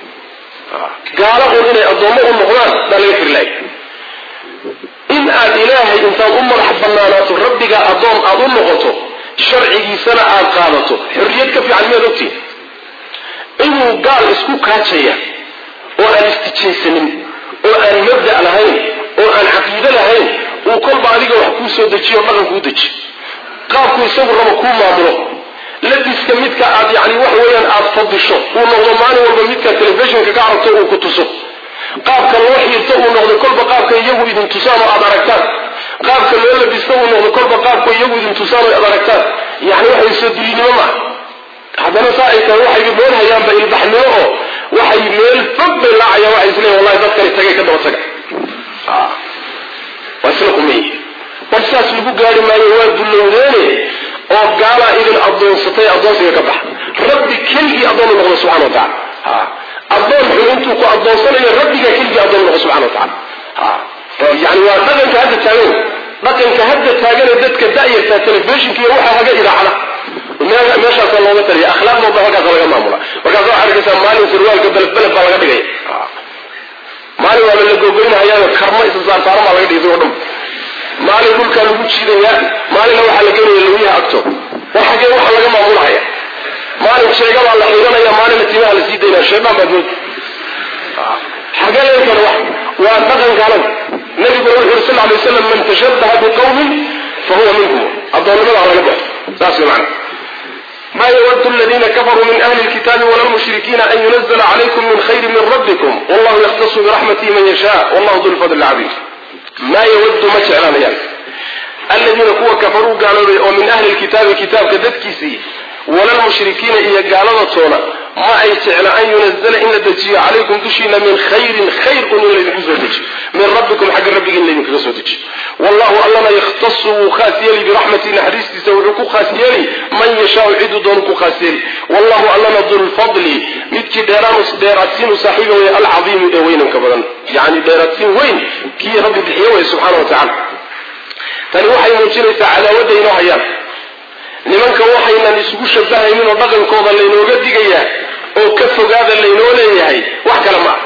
gaalo inay adoomo u noqdaan baa laga kirlay in aad ilaahay intaad u madax banaanaato rabbiga adoon aad u noqoto شرعي سنة آل قادته حريتك في علمية دوتي إنه قال اسكو كاتشيا وأن استجيسنين وأن مبدأ لهين وأن عقيدة لهين وكل بعضيك وحكو سودتشي ومغن كودتشي قابكو يسوي رمكو مامرو لبس كميتك عاد يعني وحويا عاد فضشو ونغضماني والبميتك تلفزيون كقعرته وكتسو قابك الوحي يتوه نغض كل بقابك يجو إذن تسامو أداركتان قابك الوحي يستوه نغض كل بقابك يجو إذن تسامو أداركتان يعني وحي يسدلين مما هذا نسائك وحي يبون هيام بأي البحنوه وحي يميل فب الله يا وحي سليه والله يذكر يتقى كده وتقى آه واسلكم ايه واساس لبو قاري ما يوارد اللونين وقال إذن أضون سطي أضون سيكبح ربي كلي أضون الله سبحانه وتعالى آه أضون حلونتك أضون صلي ربي كلي أضون الله سبحانه وتعالى آه يعني وقال هذا التعليم لكن كهذا التاجر ذاتك داير تلفزيون كي يروح هذا إذا على ما ما شاء الله مثلا أخلاق ما بهذا كذا مامورا وكذا على كذا مالي سروال قبل البلد بلا قبل مالي ولا اللي جوبين هيا كرمة إستزار صار ما بيجي يزورهم مالي يقول كانوا بتشيلين يا مالي لو حلقين يلويها أكتر وحكي روح على مامورا هيا مالي شيء قال الله حيرنا يا مالي نتيجة لسيدنا الشباب موجود حاجة لا يمكن واحد وأتقن قالوا النبي صلى الله عليه وسلم من تشبه بقوم فهو منهم أضل من على نبأ ذات المعنى ما يود الذين كفروا من أهل الكتاب ولا المشركين أن ينزل عليكم من خير من ربكم والله يختص برحمته من يشاء والله ذو الفضل العظيم ما يود مشعلا يعني الذين كوا كفروا قالوا ومن أهل الكتاب كتاب كدتكسي ولا المشركين إيا قالوا تونا ما أيتعلى أن ينزل إن دجي عليكم دشينا من خير خير أن ينزل دجي من ربكم حق ربك إن ينزل دجي والله ألنا يختص خاسيلي برحمة نحريس تسوعكو خاسيلي من يشاء عدو دونكو خاسيلي والله ألنا ذو الفضل متك ديرانوس ديراتين صاحبه العظيم وين كبرا يعني ديراتين وين كي ربي بحيوه سبحانه وتعالى تاني وحي موجينيسا على ودينو هيان nimanka waxayna isugu shabahayeen oo dhaqankooda la inooga digaya oo ka fogaada la inoo leeyahay wax kale ma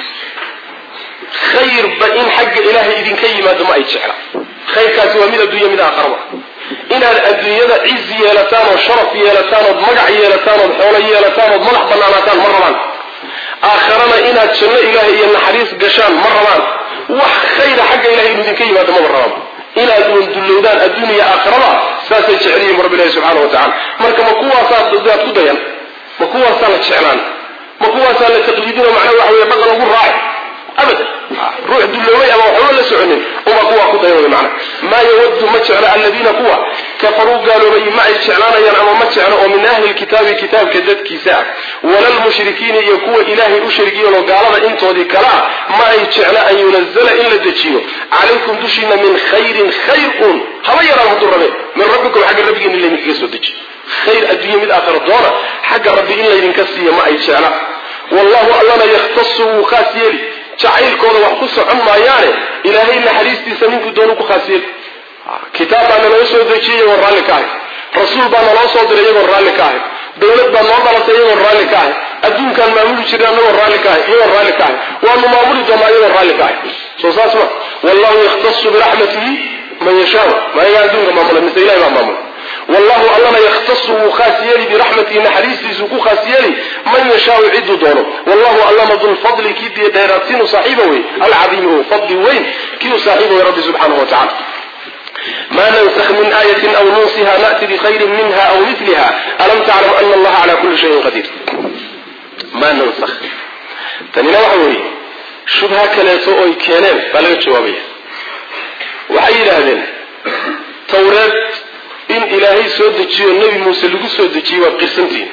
khayr ba in xagga ilaahay idin ka yimaado ma ay jecla khayrkaasi waa mid adduunyo mid aakhiraba inaad adduunyada ciz yeelataan oo sharaf yeelataan oo magac yeelataan oo xoolo yeelataan oo madax banaanataan ma rabaan aakhirana inaad janno ilaahay iyo naxariis gashaan ma rabaan wax khayr xagga ilaahay idin ka yimaado ma rabaan إلى أن دلودان الدنيا آخرها ساسي شعريهم رب الله سبحانه وتعالى مركا مكوها صار ضدات كديا مكوها صار شعران مكوها صار تقليدين ومعنى واحد يبقى نقول راعي أبدا روح دلوية أو حول سعنين ومكوها كديا ومعنى ما يود مشعر الذين كوا كفروا قالوا بي معي شعران ينعم مشعر ومن أهل الكتاب كتاب كذات كساء ولا المشركين يكون إلهي أشركين وقالوا إنتو ذي كلا ما يشعر أن ينزل إلا دجيو عليكم دشنا من خير خير هوا يرى المضر من ربكم حق ربك إن اللي ينكسوا دجي خير الدنيا من آخر الدورة حق ربك إن اللي ينكسي ما يشعر والله ألنا يختص خاسيري شعيل كون وحقص عما يعني إلهي إن حريستي سمينك دونك خاسير كتاب أنا لا يسود دجي ورالك آه رسول بنا لا يسود دجي ورالك آه دولة بنا لا يسود ورالك آه الدين كان معمول شريان ورالك آه ورالك آه وأنه معمول جماعي ورالك آه سوساس ما والله يختص برحمته من يشاء ما يعدون معمول مثل إلهي معمول والله ألنا يختص خاسيري برحمته نحريستي سكو خاسيري من يشاء عد دونه والله ألنا ذو الفضل كي ديراتين صاحبه العظيم فضل وين كي صاحبه رب سبحانه وتعالى ما ننسخ من آية أو ننسها نأتي بخير منها أو مثلها ألم تعلم أن الله على كل شيء قدير ما ننسخ تنين وحوي شبهة كلاسو أي كلام بلغة جوابية وحيد هذين توراة إن إلهي سودتشي والنبي موسى لقو سودتشي وقسمتين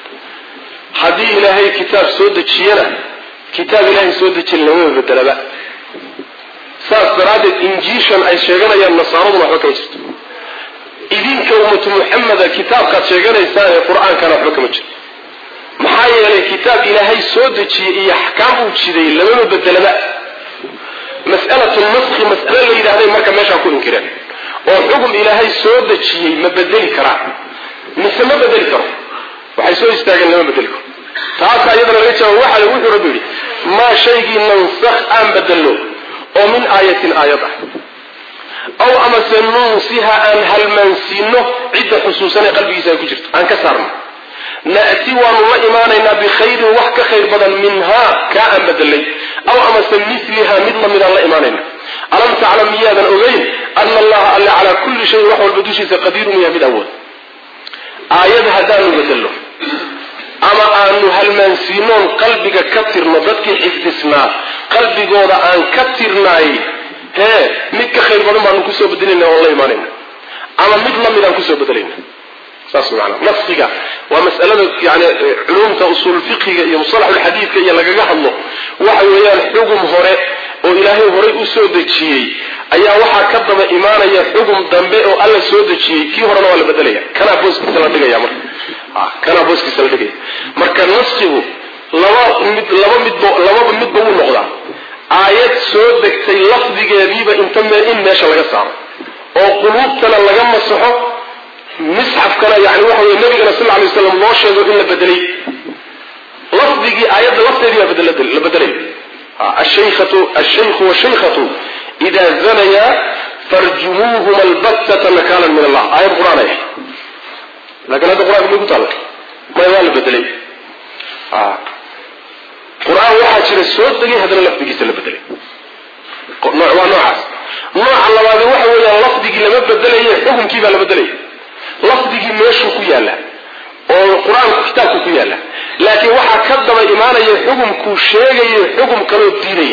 حدي إلهي كتاب سودتشينا كتاب إلهي سودتشي لنوم بالدلباء ساس برادة إنجيشا أي شيغانا يا النصارى وحبكا يجرد إذن كومة محمد كتاب قد شيغانا يسانا القرآن كان وحبكا يجرد محايا لي كتاب إلهي سودتشي إيا حكامه تشيدي لنوم بالدلباء مسألة النسخ مسألة اللي إذا هذه مركب ماشا أكون انكران وحكم إلهي سودتشي ما بدل كرا مثل ما بدل كرا وحيسو يستاقل لما بدل كرا تعالى أيضا ريتها وواحد وحي ربيري ما شيء ننسخ أن بدله ومن آية آية aw ama sanunsiha an hal mansino cidda xusuusana qalbigiisa ay ku jirto aan ka saarno نأتي ونلا إيماننا بخير وحك خير بدل منها كأن بدلي أو أما مثلها مثل من الله إيماننا ألم تعلم ياذا أغين أن الله ألا على كل شيء وحو البدوشي قدير من يمين أول آيات هدان بدله أما أنه هل منسينون قلبك كتر نبتك حفظنا قلبك وضع أن كترنا ها مك خير بدل ما نكسو بدلنا والله إيماننا أما مثل من نكسو بدلنا سمعنا نفسك ومسألة يعني علوم أصول الفقه يا مصطلح الحديث كي يلقى الله وحي ويا الحكم هراء وإلهي هراء أسود شيء أي وحى كذب إيمانا يا حكم ذنبه وألا سود شيء كي هراء ولا بدلية كان أبوس كسلة يا مر آه كان أبوس كسلة مركز نفسه لوا مد لوا مد لوا مد بقول نقطة آيات سود كي لفظ جريبة إن تم إن ما شاء الله يسار أو قلوب تنا لجمع الصحاب مسحف كان يعني وحي النبي صلى الله عليه وسلم ما شاء إلا بدلي لفظي آيات لفظي دي بدل بدلي الشيخة الشيخ والشيخة إذا زنيا فرجموهما البتة نكالا من الله آيات القرآن ايه لكن هذا القرآن يقول تعالى ما يوال بدلي آه. قرآن واحد شير السود دي هذا اللفظي سلا بدلي نوع ونوع نوع الله هذا واحد ويا لفظي لما بدلي حكم كيف لا بدلي لفظي ماشي كيالا oo quraanku kitaabku ku yaala laakiin waxa ka daba iimaanaya xukunku sheegay xukun kale diinay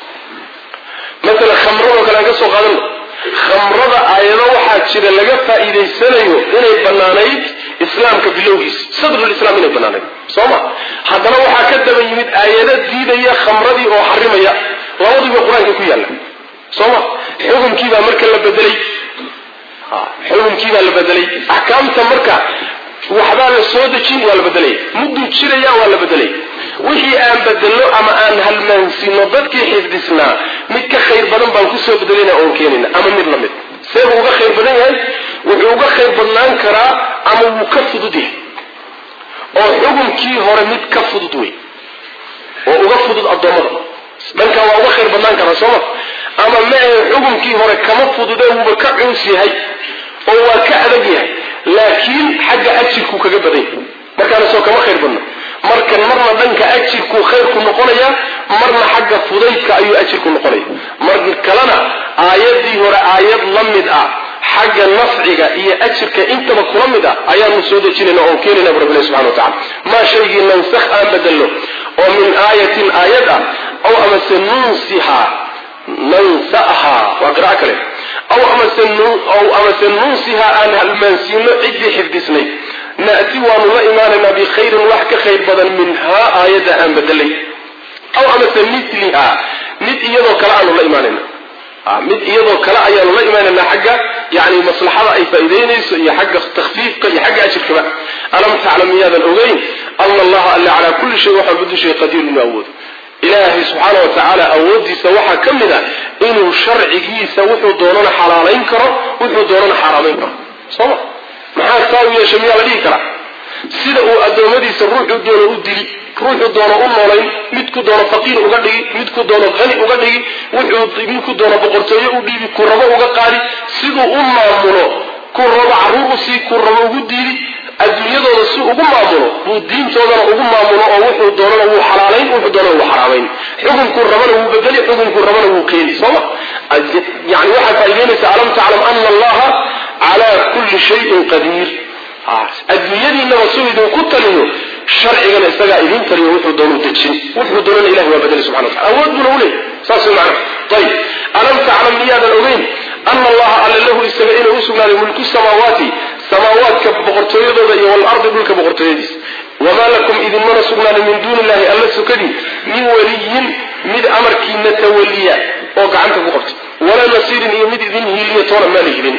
mesela khamrada kale ka soo qaadan khamrada ayado waxa jira laga faa'iideysanayo inay banaanayd islaamka bilowgiis sadrul islaam inay banaanayd sooma hadana waxa ka daba yimid ayado diidaya khamradii oo xarimaya labadiiba quraanka ku yaala sooma xukunkiiba marka la bedelay ha xukunkiiba la bedelay ahkaamta marka وحبا السودجين ولا بدلي مدو جيريا ولا بدلي وحي ان بدلو اما ان هل منسينو بدك حفظنا ميد خير بدن بان كسو بدلينا او كيننا اما ميد لميد سير اوغا خير بدن yahay wuxuu uga khayr badnaan karaa ama uu ka fududii oo xukunkii hore mid ka fudud way oo uga fudud adoomada dhanka waa uga khayr badnaan karaa soo ama ma xukunkii hore kama fudude uu ka cunsi yahay oo waa ka adag yahay laakiin xagga ajirku kaga baday markaana soo kama khayr badna markan marna dhanka ajirku khayrku noqonaya marna xagga fudaydka ayuu ajirku noqonaya marka kalena aayadii hore aayad lamid ah xagga nafciga iyo ajirka intaba kula mid ah ayaanu soo dejinayna oo keenayna rabbi subhanahu wa ta'ala ma shay'in nansakh an badalo oo min ayatin ayada aw ama sanunsiha nansaha wa qira'a أو أمسنو أو أمسنوسها أن المنسين عدي حفظني نأتي ونلا إيماننا بخير وحك خير بدل منها آية أن بدلي أو أمسن مثلها مد إيضا كلا أن الله إيماننا مد إيضا كلا أن الله إيماننا حقا يعني مصلحة أي فائدين يحق تخفيف يحق أجل كما ألم تعلم هذا الأغين أن الله ألا على كل شيء وحبد شيء قدير المعود إلهي سبحانه وتعالى أودي سوحا كمدا إنه شرعي سوحو دوننا حلالين كرا وحو دوننا حرامين كرا صلا محا ساوي يا شميع وليه كرا سيدأو أدومدي سروحو دونا أدلي روحو دونا أمولين مدكو دونا فقير أغدي مدكو دونا غني أغدي وحو مدكو دونا بقرطوية أدلي كربا أغقاري سيدو أمنا منو كربا عروسي كربا أغدي adduunyadooda si ugu maamulo buu diintoodana ugu maamulo oo wuxuu doonana wuu xalaalayn wuxuu doonana wuu xaraamayn xukunku rabana wuu bedeli xukunku rabana wuu keeni sooma yani waxa faa'iideynaysa alam ta'lam anna allaha ala kulli shay'in qadir adduunyadiina rasuulidu ku taliyo sharcigan isaga idin taliyo wuxuu doono dejin wuxuu doonana ilaahi waa bedeli subhanahu wa ta'ala awood buu leeyahay saasu macna tayib alam ta'lam niyada ogeyn anna allaha alla lahu isma'ina usugnaani mulku samawati سماوات كبقرتويدو والأرض بل كبقرتويدس وما لكم إذن من سبنا من دون الله ألا سكدي من ولي مد أمرك نتوليا وقعنك بقرت ولا نصير يمد إذن هي ليطول مالك ذن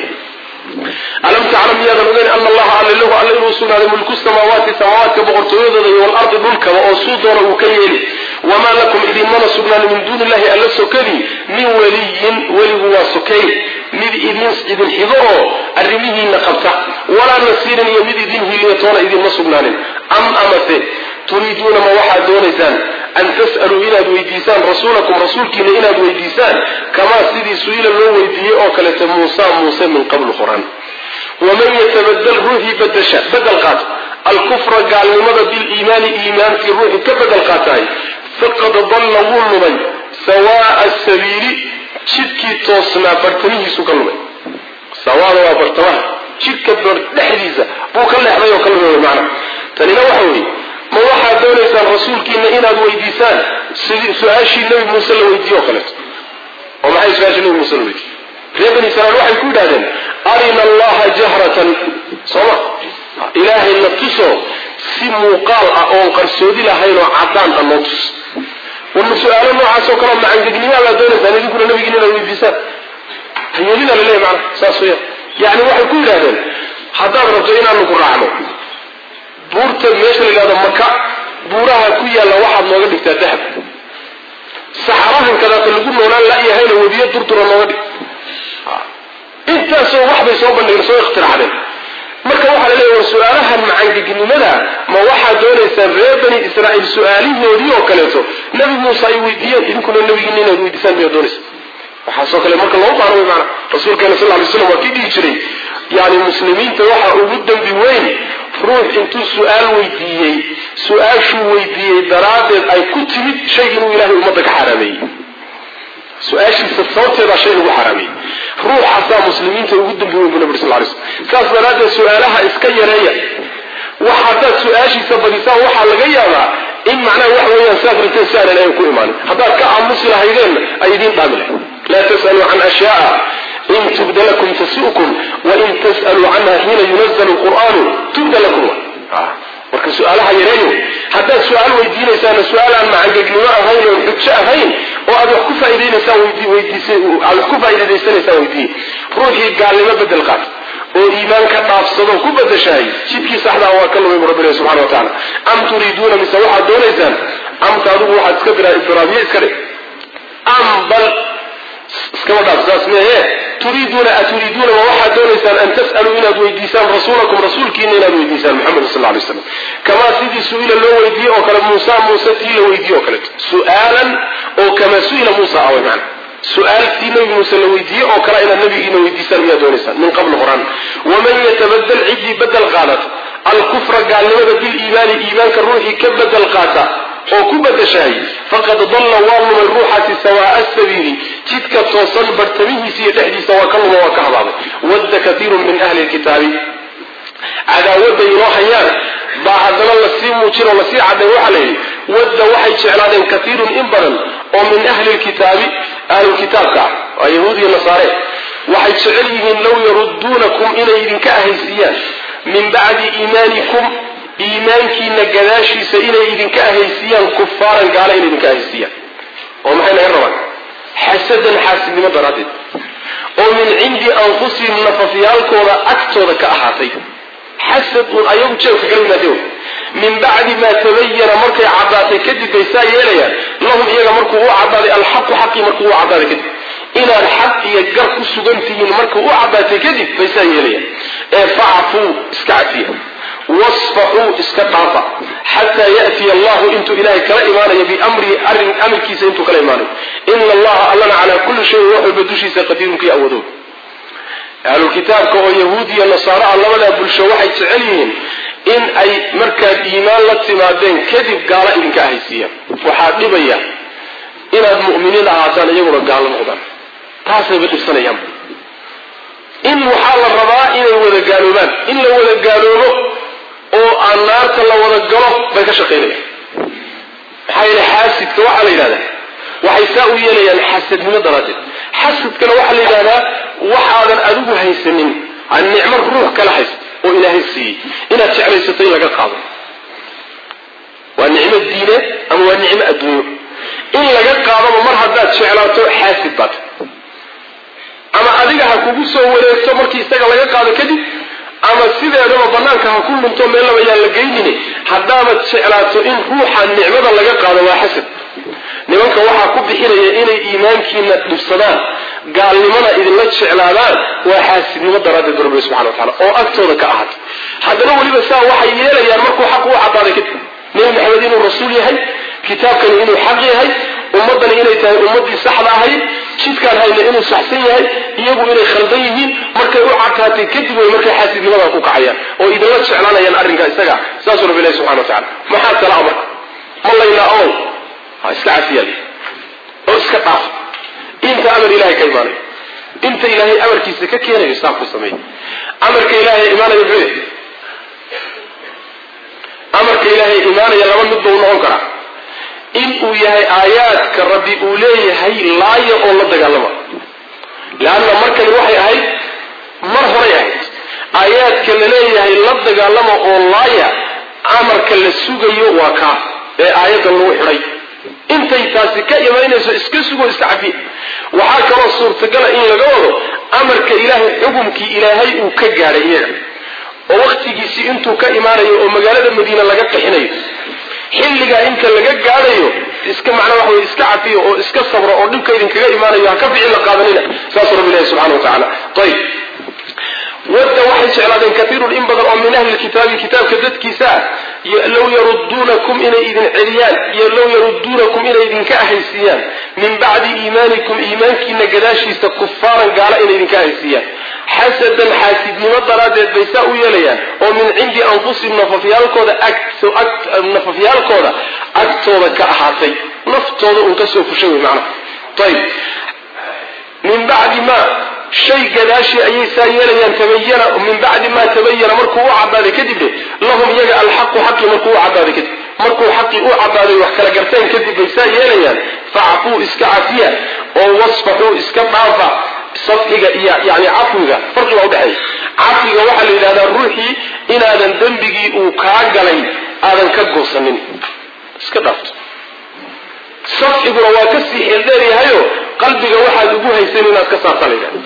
ألم تعلم يا ذنبين أن الله على الله على الرسول على ملك السماوات سماوات كبقرتويدو والأرض بل كبقرتويدو وكيل وما لكم إذن من سبنا من دون الله ألا سكدي من ولي ولي هو سكين مد إذن إذن حضره الرميه نقبته ولا نصير يمد إذن هي ليطول إذن مسبنان أم أمته تريدون ما واحد دونيسان أن تسألوا إلى دويديسان رسولكم رسولك إلى دويديسان كما سيدي سئل الله ويديه أو كلة موسى موسى من قبل القرآن ومن يتبدل روحي بدشا بدل قات الكفر قال لماذا بالإيمان إيمان في روحي كبدل قاتاي فقد ضل ظلما سواء السبيل شدكي توصنا برتميه سكالمي سواء وبرتماه شدك بردحديزة بوك الله يحضي وكلمه معنا تانينا وحوي ما واحد دوليسا الرسول كينا إنا دويديسان سؤاشي النبي موسى لويديه وكلت وما هي سؤاشي النبي موسى لويديه ريبني سلام واحد يقول هذا أرنا الله جهرة صمع إلهي النبتسو سمو قال أون قرسودي لهينو عدان النبتس والسؤال ما عسو كلام مع الجنيه على دولة أنا يقول النبي جنيه الويديسان هي لنا لله معنا ساسويا يعني واحد يقول هذا حضار رجعنا نقول عنه بورت ماشي لهذا مكة بورها كويا لو واحد ما قد يتذهب صحراهم كذا تلقون ولا لا يهين وديه دورتر النوادي انت سو واحد يصوب اللي سو يخترع عليه marka waxa la leeyahay su'aalaha macaangegnimada ma waxa doonaysa reer bani Israa'iil su'aalihoodii oo kaleeto nabi Muuse ay weydiiyeen idinkuna nabigiina inay weydiisaan ma doonaysa waxa soo kale marka loo baahnay macna rasuulkeena sallallahu alayhi wasallam waa kii jiray yaani muslimiinta waxa ugu dambi weyn ruux intuu su'aal weydiiyay su'aashu weydiiyay daraadeed ay ku timid shay inuu Ilaahay ummadda ka xaraameeyay سؤاشي سبصوتي هذا شيء هو حرامي روح حتى مسلمين توجد بهم النبي صلى الله عليه وسلم كاس هذا سؤالها اسكيا ريا وحتى سؤاشي سبديسا وحا لغيابا ان معناه وحو يسافر تسال لا يكون ايمان حتى كعم مسلم هيدين ايدين قابله لا تسالوا عن اشياء ان تبد لكم تسؤكم وان تسالوا عنها حين ينزل القران تبد لكم آه. marka su'aalaha yareeyo hadda su'aal weydiinaysan su'aalan macaangegnimo ahayn oo xujjo ahayn oo aad wax ku faa'iideynaysan weydii weydiisay aad wax ku faa'iideynaysan weydii ruuxii gaalnimo bedel qaat oo iimaan ka dhaafsado ku bedeshay jidkii saxda ah waa kalluumay rabbiga subhanahu wa ta'ala am turiduna misawaha doonaysan am taadu waxa iska diraa ibraahiim iska dhig am bal iskaba dhaafsaas meeye تريدون أتريدون وواحد دونيسان أن تسألوا إلى دويديسان رسولكم رسولكين إلى دويديسان محمد صلى الله عليه وسلم كما سيدي سئل الله ويديه وكلم موسى موسى تيله ويديه وكلت سؤالا أو كما سئل موسى أو معنى سؤال تيله موسى ويديه أو كلا إلى النبي إلى ويديسان إلى دونيسان من قبل القرآن ومن يتبدل عدي بدل غالط الكفر قال لماذا بالإيمان إيمان كالروح كبدل قاتا oo ku badashay faqad dalla wallahu min ruuxati sawa'a as-sabil jidka toosan bartamihiisa iyo dhexdiisa waa kalma waa ka habaabay wadda kathirun min ahli al-kitab adawada ilaahiyan ba hadana la sii muujiro la sii caday waxa leeyahay wadda waxay jeclaadeen kathirun in badan oo min ahli al-kitab ahli al-kitabka ay yahuudi iyo nasaare waxay jecel yihiin law yurdunakum ila idinka ahaysiyaan min ba'di iimanikum إيمانكينا قداشي سئلة إذن كأهيسيان كفارا قال إذن كأهيسيان ومحينا يرمان حسدا حاسد مدراتي ومن عند أنفسهم نفسيالك ولا أكتر كأحاتي حسد أيوم شوف قلنا ديو من بعد ما تبين مركي عباتي كذب بيساء يليا لهم إيجا مركو عباتي الحق حقي مركو عباتي كذب إلى الحق يجرك السجنتي من مركو عباتي كذب بيساء يليا فعفوا اسكعفيها واصفحوا اسكتعفا حتى يأتي الله انتو إلهي كلا إيماني بأمري أرن أمر كيسا انتو كلا إيماني إن الله ألنا على كل شيء وحي بدوشي سقدير كي أودوه أهل الكتاب كو يهودي النصارى الله ولا بلشوحي تعليهم إن أي مركز إيمان لتمادين كذب قال إذن كأهيسيا وحادي بيا إن المؤمنين أعطان يقول قال المغضان تاسي بقصنا يام إن محال الرضاء إن وذا قالوا من إن وذا قالوا له oo aan naarta la wada galo bay ka shaqeynayaan maxay xaasidka waxa la yiraahdaa waxay saa u yeelayaan xasadnimo daradeed xasadkana waxa la yiraahdaa waxaadan adigu haysanin aan nicmo ruux kala hayst oo ilaahay siiyay inaad jeclaysato in laga qaado waa nicmo diineed ama waa nicmo adduunyo in laga qaado mar haddaad jeclaato xaasid baad ama adiga ha kugu soo wareegto markii isaga laga qaado kadib ama sideedaba banaanka ha ku lunto meel laba yaan la geynine haddaaba jeclaato in ruuxa nicmada laga qaado waa xasad nimanka waxaa ku bixinaya inay iimaankiina dhibsadaan gaalnimada idinla jeclaadaan waa xaasidnimo daraaddeed rabbi subxana wa tacaala oo agtooda ka ahaata haddana weliba saa waxay yeelayaan markuu xaq u caddaaday kadib nebi maxamed inuu rasuul yahay kitaabkani inuu xaq yahay ummaddani inay tahay ummaddii saxda ahayd jidkaan hayna inuu saxsan yahay iyagu inay khaldan yihiin markay u cakaatay kadib way markay xaasidnimadan ku kacayaan oo idinla jeclaanayaan arrinka isaga saasuu rabbi ilahi subxana wa tacala maxaa kala amarka ma laynaa ow ha iska cafiyal oo iska dhaaf inta amar ilahay ka imaanayo inta ilaahay amarkiisa ka keenayo saa ku sameey amarka ilaahay imaanayo muxuu yahay amarka ilaahay imaanaya laba mid buu noqon karaa in uu yahay aayaadka rabbi uu leeyahay laaya oo la dagaalama laanna markani waxay ahayd mar horay ahayd aayaadka la leeyahay la dagaalama oo laaya amarka la sugayo waa kaa ee aayaddan lagu xidhay intay taasi ka imaynayso iska sugo iska cafi waxaa kaloo suurtagala in laga wado amarka ilaahay xukumkii ilaahay uu ka gaadhay iyaga oo waktigiisii intuu ka imaanayo oo magaalada madiina laga qixinayo xilligaa inta laga gaadhayo iska macnaa waxa wey iska cafiyo oo iska sabro oo dhibka idinkaga imaanayo ha ka ficil la qaadanina saasuu rabbi ilahi subxana wa tacaala ayib wadda waxay jeclaadeen kaiirun in badan oo min ahli lkitaabi kitaabka dadkiisa ah low yaruduunakum inay idin celiyaan iyo low yaruduunakum inay idinka ahaysiiyaan min bacdi iimaanikum iimaankiina gadaashiisa kufaaran gaala inay idinka ahaysiiyaan xasadan xaasidnimo daraaddeed bay saa u yeelayaan oo min cindi anfusihim nafafyaalkooda nafafyaalkooda agtooda ka ahaatay naftooda uun kasoo fushay wey macnaha ayib min bacdi ma shay gadaashii ayay saa yeelayaan tabayana min bacdi maa tabayana markuu u cadaaday kadib lahum iyaga alxaqu xaqii markuu u cadaaday kadib markuu xaqii u cadaaday wax kala garteen kadib bay saa yeelayaan facfuu iska cafiya oo wasfaxuu iska dhaafa safxiga iyo yani cafwiga farqi baa udhexeeya cafwiga waxaa la yidhahdaa ruuxii inaadan dembigii uu kaa galay aadan ka goosanin iska dhaafto safxiguna waa ka sii xeeldheeryahayo qalbiga waxaad ugu haysan inaad ka saarta la yidhahda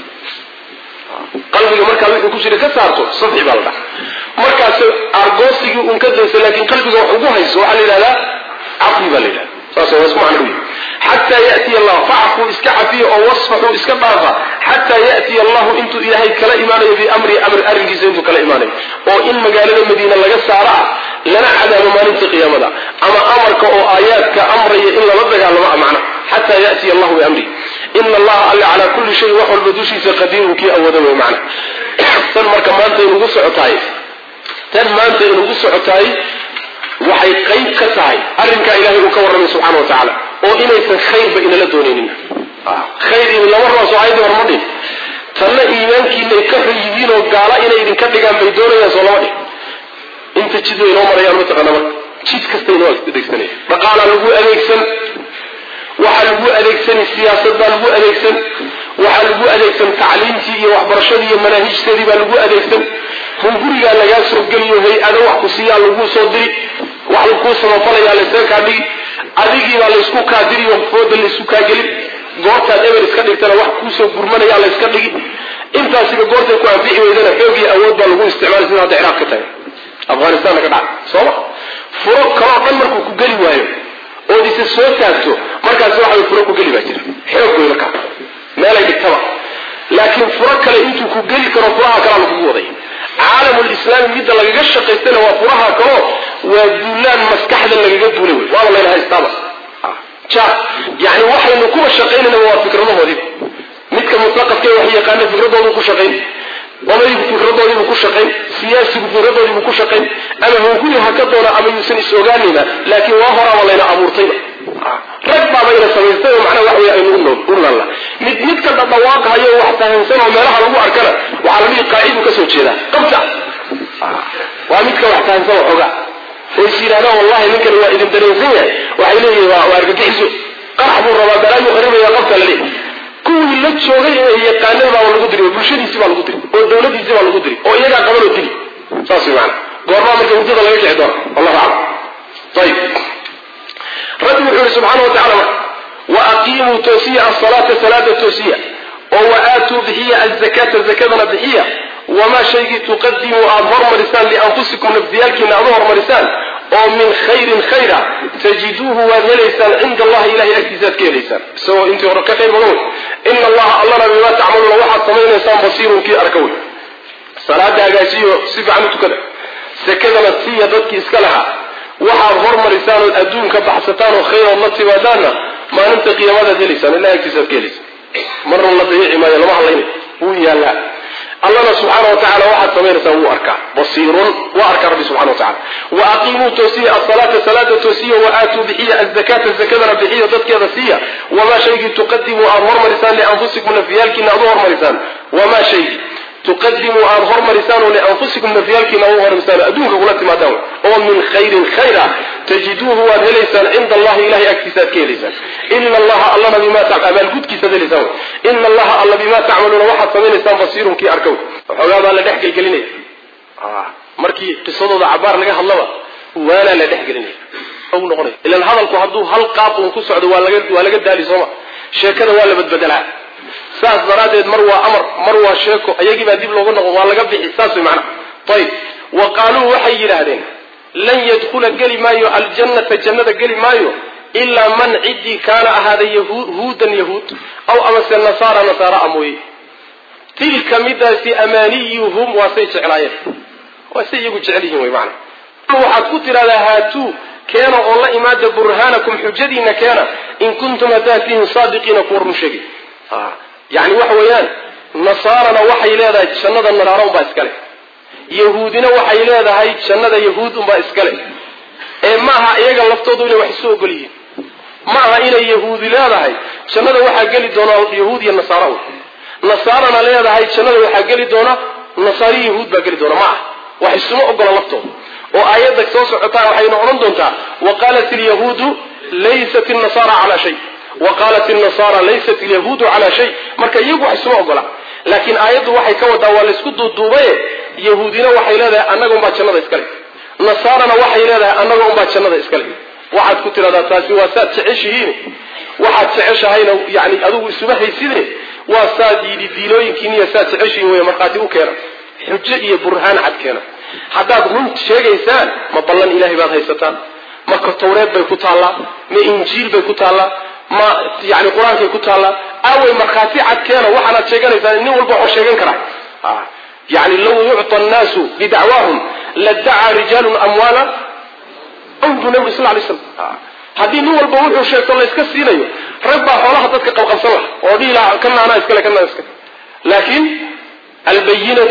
qalbiga markaad wixii ku jira ka saarto safxi baa la dhaha markaas argoosigii uun ka daysa laakiin qalbiga wax ugu hayso waxaa la yidhahdaa cafwi baa la yidhahda saas waa isku macno wey xataa yatiya allah facfuu iska cafiya oo wasfaxuu iska dhaafa xataa yatiya allahu intuu ilaahay kala imaanayo biamri amri arrinkiisa intuu kala imaanayo oo in magaalada madiina laga saara ah lana cadaabo maalinta qiyaamada ama amarka oo aayaadka amraya in lala dagaalamo a macna xataa yatiya allahu biamri ina allaha alle calaa kulli shay wax walba dushiisa qadiirun kii awooda wey macna tan marka maanta inugu socotaay tan maanta inugu socotaay waxay qayb ka tahay arrinkaa ilaahay uu ka warramay subxaana wa tacaala oo inaysan khayrba inala doonaynin khayr idin lama raba soo aayadii hor ma dhin tanna iimaankiinay ka xun yihiin oo gaala inay idinka dhigaan bay doonayaan soo lama dhin inta jid way inoo marayaan mataqaana marka jid kasta inoo adeegsanaya dhaqaalaa lagu adeegsan waxaa lagu adeegsanay siyaasad baa lagu adeegsan waxaa lagu adeegsan tacliimtii iyo waxbarashadii iyo manaahijteedii baa lagu adeegsan hungurigaa lagaa soo geliyo hay-ado wax ku siiyaa lagu soo diri wax lakuu samafalayaa laysaga kaa dhigi adigii baa laysku kaadiriyo fooda laysku kaagelin goortaad eber iska dhigtana wax kuusoo gurmanayaa layska dhigi intaasiba goortay ku anfici weydana xoog iyo awood baa lagu isticmaalay sida hadda ciraaq ka tahay afghanistanna ka dhacay sooma furo kaloo dhan markuu ku geli waayo ood isa soo taagto markaasi waxa furo ku geli baa jira xoog wey markaa meelay dhigtaba laakiin furo kale intuu ku geli karo furaha kalaa lagugu waday caalamulislaami midda lagaga shaqaystana waa furaha kaloo waa duulaan maskaxda lagaga duulay wey waaba layna haystaaba ja yani waxaynu kuwa shaqaynayna waa fikradahoodii midka mutlaqafke wax yaqaana fikradoodu ku shaqayn wamaygu fikradoodiibuu ku shaqayn siyaasigu fikradoodiibuu ku shaqayn ama hunguri ha ka doona ama yuusan is ogaanayna laakiin waa horaaba layna abuurtayba rag baaba ina samaystay oo macnaha waxa wey aynu u nalla mid midka dhadhawaaqahayo wax fahamsan oo meelaha lagu arkana waxaa la dhihi qaacidu ka soo jeedaa qabta waa midka wax fahamsan oo xoga oo is yidhahdaan wallahi ninkani waa idin dareensan yahay waxay leeyihin waa argagixiso qarax buu rabaa balaayu qaribaya qabta la leeyahy kuwii la joogay ee yaqaanay baa lagu diri oo bulshadiisii baa lagu diri oo dawladiisii baa lagu diri oo iyagaa qabanoo dili saas wey macana goormaa marka hurdada laga kici doona wallahu aclam ayib rabbi wuxuu yihi subxaana wa tacala wa aqiimuu toosiya asalaata salaada toosiya oo wa aatuu bixiya azakaata zakadana bixiya wamaa shaygii tuqadimu aada hormarisaan lianfusikum nafdiyaalkiina aada u hormarisaan oo min khayrin khayra tajiduuhu waad helaysaan cinda allahi ilahay agtiisaaad ka helaysaan isagoo intii hore ka khayr badan wey ina allaha allana bimaa tacmaluuna waxaad samaynaysaan basiirun kii arka wey salaada hagaajiyo si fiican u tukada sakadana siiya dadkii iska lahaa waxaad hormarisaan ood adduunka baxsataan oo khayrood la timaadaanna maalinta qiyaamadaad helaysaan ilahay agtiisaad ka helaysaan marna la dayici maayo lama hadlaynayo wuu yaallaa الله سبحانه وتعالى واحد سمير سووا أركع بصير وأركع ربي سبحانه وتعالى وأقيموا توسية الصلاة صلاة توسية وآتوا بحية الزكاة الزكاة بحية تذكية ذسية وما شيء تقدموا أظهر مرسان لأنفسكم نفيالك نظهر مرسان وما شيء تقدموا أظهر مرسان لأنفسكم نفيالك نظهر مرسان أدوك قلت ما دون ومن خير خيرا تجدوه وذليسان عند الله إلهي أكتساد كيليسان إن الله الله بما تعمل قد كتاد لسان إن الله الله بما تعملون واحد سمين لسان بصير كي أركو وحقا لا دحك الكليني آه. مركي قصده عبار لقاها الله ولا لا دحك الكليني أو نغني إلا هذا الكهدو هل قاط ونكسعد ولا قد دالي سما شاكذا ولا بدبدلها ساس درادة مروى أمر مروى شاكو أيجي بعدين لو قلنا ولا قبل إحساس معنا طيب وقالوا وحي لهذين لن يدخل قلي مايو الجنة الجنة قلي مايو إلا من عدي كان هذا يهودا يهود أو أمس النصارى نصارى أموي تلك مدى في أمانيهم وسيج عليهم وسيجوا عليهم ويمعنى وحد كتر لهاتو كان الله إماد برهانكم حجدين كان إن كنتم تاتين صادقين كور مشكي آه. يعني وحويان نصارنا وحي لهذا جنة النرارون باسكاله يهودنا وحي لهذا هاي جنة يهود باسكاله إيه معها إيجا لفتوضوا إلى وحسوه قليل معها إلى يهود لهذا هاي جنة وحي قلي دونا يهودي النصارى نصارنا لهذا هاي جنة وحي قلي دونا نصاري يهود بقلي دونا معه وحسوه أقل لفتوه وآياتك توسع عطاء وحي نعرض دونتا وقالت اليهود ليست النصارى على شيء وقالت النصارى ليست اليهود على شيء marka iyagu wax soo ogola laakiin aayadu waxay ka wadaa wala isku duuduubay yahuudina waxay leedahay anaga uma jannada iskale nasarana waxay leedahay anaga uma jannada iskale waxaad ku tiraahdaa taasi waa saad jeceshihiin waxaad jeceshahayna yaani adigu isuba haysideen waa saad yidi diilooyinkiin iyo saad jeceshihiin way marqaati u keenay xujo iyo burhaan cad keenay hadaad runt sheegaysaan ma ballan ilaahay baad haysataan ma ka tawreed bay ku taala ma injiil bay ku taala ما يعني القرآن كي كتالا أول مرخاتي عد كينا وحنا تشيغاني إنه والبعض شيغان كرا آه. يعني لو يعطى الناس بدعواهم لدعى رجال أموالا أنتو نبي صلى الله عليه وسلم آه. هذه نوع البعض وشيغان الله يسكسينا يو ربا حولها تتك قوقم صلح ودي لا كنا أنا إسكالي كنا إسكالي لكن البينة